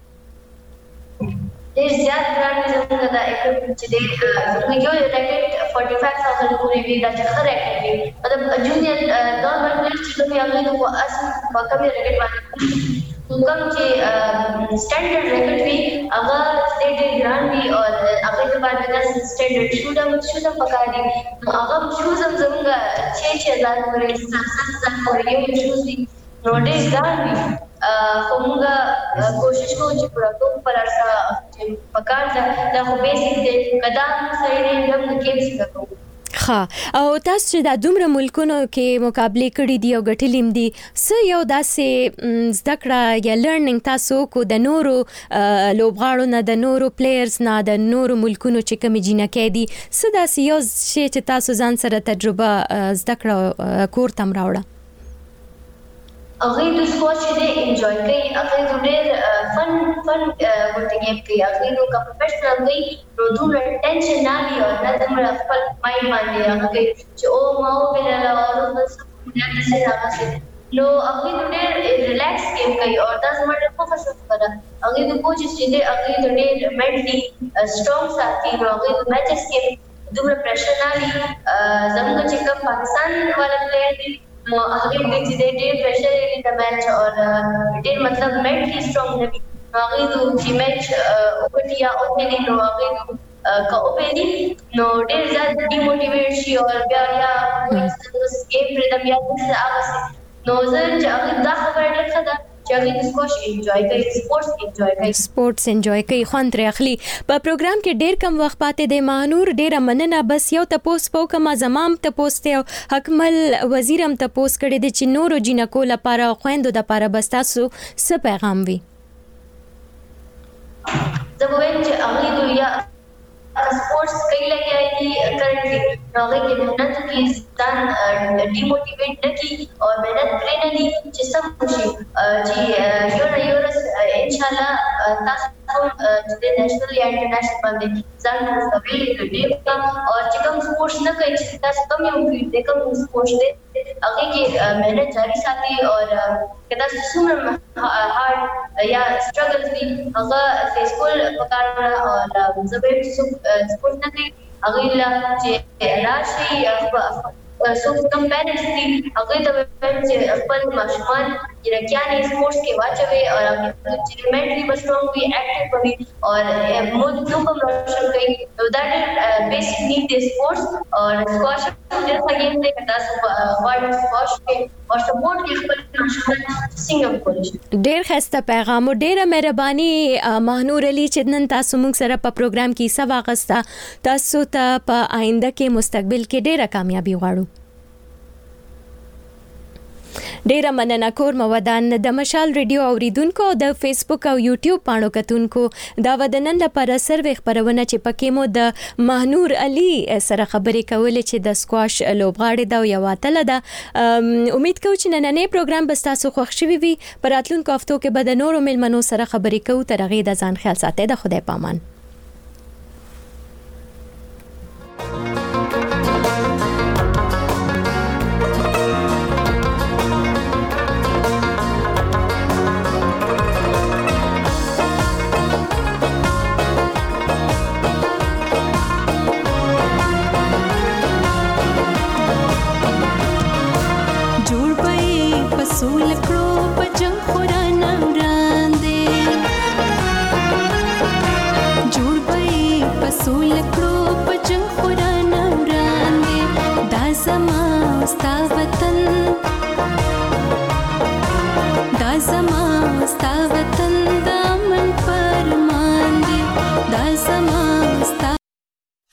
[SPEAKER 5] ډېر زیات ګران وي زموږ دا اکوپمنټ چې دی زموږ یو ریکټ فورټي فایو تھاؤزنډ پورې وي دا چې ښه ریکټ وي. مطلب جونیئر نارمل پلیئر چې کوم وي هغوی خو اصل په کمې ریکټ باندې کوم چې سټینډرډ ریکټ وي هغه ډېر ډېر ګران وي او هغوی ته باندې داسې سټینډرډ شوز هم شوز هم پکار دي نو هغه شوز هم زموږ چھ چھ هزار پورې سات سات هزار پورې یو یو شوز دي نو ډېر ګران وي. خو موږ کوشش کوو چې پوره کوو پر هر څه پکار ده دا خو بیسیک دی که دا هم صحیح دی بیا موږ کې څه کوو.
[SPEAKER 15] ښه. او تاسو چې دا دومره ملکونو کې مقابلې کړي دي او ګټلي هم دي څه یو داسې زده کړه یا لرننګ تاسو وکړو د نورو لوبغاړو نه د نورو پلیئرز نه د نورو ملکونو چې کومې جینکۍ دي څه داسې یو شی چې تاسو ځان سره تجربه زده کړه کور ته هم راوړه؟
[SPEAKER 5] هغوی د سکواش چې دی انجوای کوي هغوی د ډېر فن فن ورته ګیم کوي هغوی نو که پروفیشنل کوي نو دومره ټینشن نه وي او نه دومره خپل مایند باندې هغه کوي چې او ما وبېلله او بل څه داسې هغسې نو هغوی نو ډېر ریلیکس ګیم کوي او دا زما ډېر خوښه شوه ده. هغوی د کوچز چې دی هغوی د ډېر مینټلي سټرونګ ساتي نو هغوی د میچز کې دومره پریشر نه وي. زموږ چې کوم پاکستان والا پلیئر دي نو هغوی چې دی ډېر پریشر لري د میچ او ډېر مطلب مینټلي سټرونګ نه وي نو هغوی چې میچ وګټي یا وبېلي نو هغوی که وبېلي نو ډېر زیات ډیموټیویټ شي او بیا یا گیم پرېږدم یا داسې هغسې نو زه چې هغوی دا خبره ډېر ښه ده چې هغوی د سکواش انجوای کوي سپورټس انجوای کوي
[SPEAKER 15] سپورټس انجوای کوي خوند ترې اخلي. په پروګرام کې ډېر کم وخت پاتې دی مهنور ډېره مننه. بس یو تپوس په وکړم زما هم تپوس دی او حکمل وزیر هم تپوس کړی دی چې نورو جینکو لپاره او خویندو دپاره بس تاسو څه پیغام وي؟
[SPEAKER 5] زه به وایم چې هغوی دو یا سپورټس کوي لګیا دي کرنټلی نو هغوی کې محنت وکړي ځان ډیموټیویټ نه کړي او محنت پرې نه دي چې سم وشي چې یو نه یو ورځ انشاءالله تاسو هم چې د نیشنل یا انټرنیشنل باندې ځان موقع ډېر او چې کوم سپورټس نه کوي چې تاسو کوم یو فیلډ دی کوم سپورټس دی هغې کې محنت جاري ساتي او که تاسو څومره هارډ یا سټرګلز دي هغه فیس کول پکار ده او زه به وایم چې څوک سپورټ نه کوي هغوی له چې راشي څوک کم پیرنټس دي هغوی ته به وایم چې خپل ماشومان جینکیان یې سپورټس کې واچوي او هغوی چې مینټلي به سټرونګ وي ایکټیو به وي او مود نوم هم روشن کوي نو دا ډېر بیسیک نیډ دی سپورټس او سکواش ډېر ښه گیم دی که تاسو غواړئ سکواش کې او سپورټ کې خپل ماشومان څنګه کولی شي.
[SPEAKER 15] ډېر ښایسته پیغام او ډېره مهرباني مهنور علي چې نن تاسو موږ سره په پروګرام کې حصه واخیسته. تاسو ته په آینده کې مستقبل کې ډېره کامیابي غواړو. ډیره مننه کور مودان د مشال ریډیو اوریدونکو د فیسبوک او یوټیوب پاڼو کتونکو دا ودنن لپاره سروې خبرونه چې پکې مو د مهنور علي سره خبرې کولې چې د سکواش لوبغاړي دا یو اتله ده. امید کوم چې نننې پروګرام به تاسو خوښ شوي وي. پر راتلونکو هفتو کې به د نورو ملمنو سره خبرې کوو. تر هغې د ځان خیال ساتئ. د خدای پامان.
[SPEAKER 7] پسول کړو په جنگ قران وړاندې جوړ به پسول کړو په جنگ قران وړاندې دا سما ستا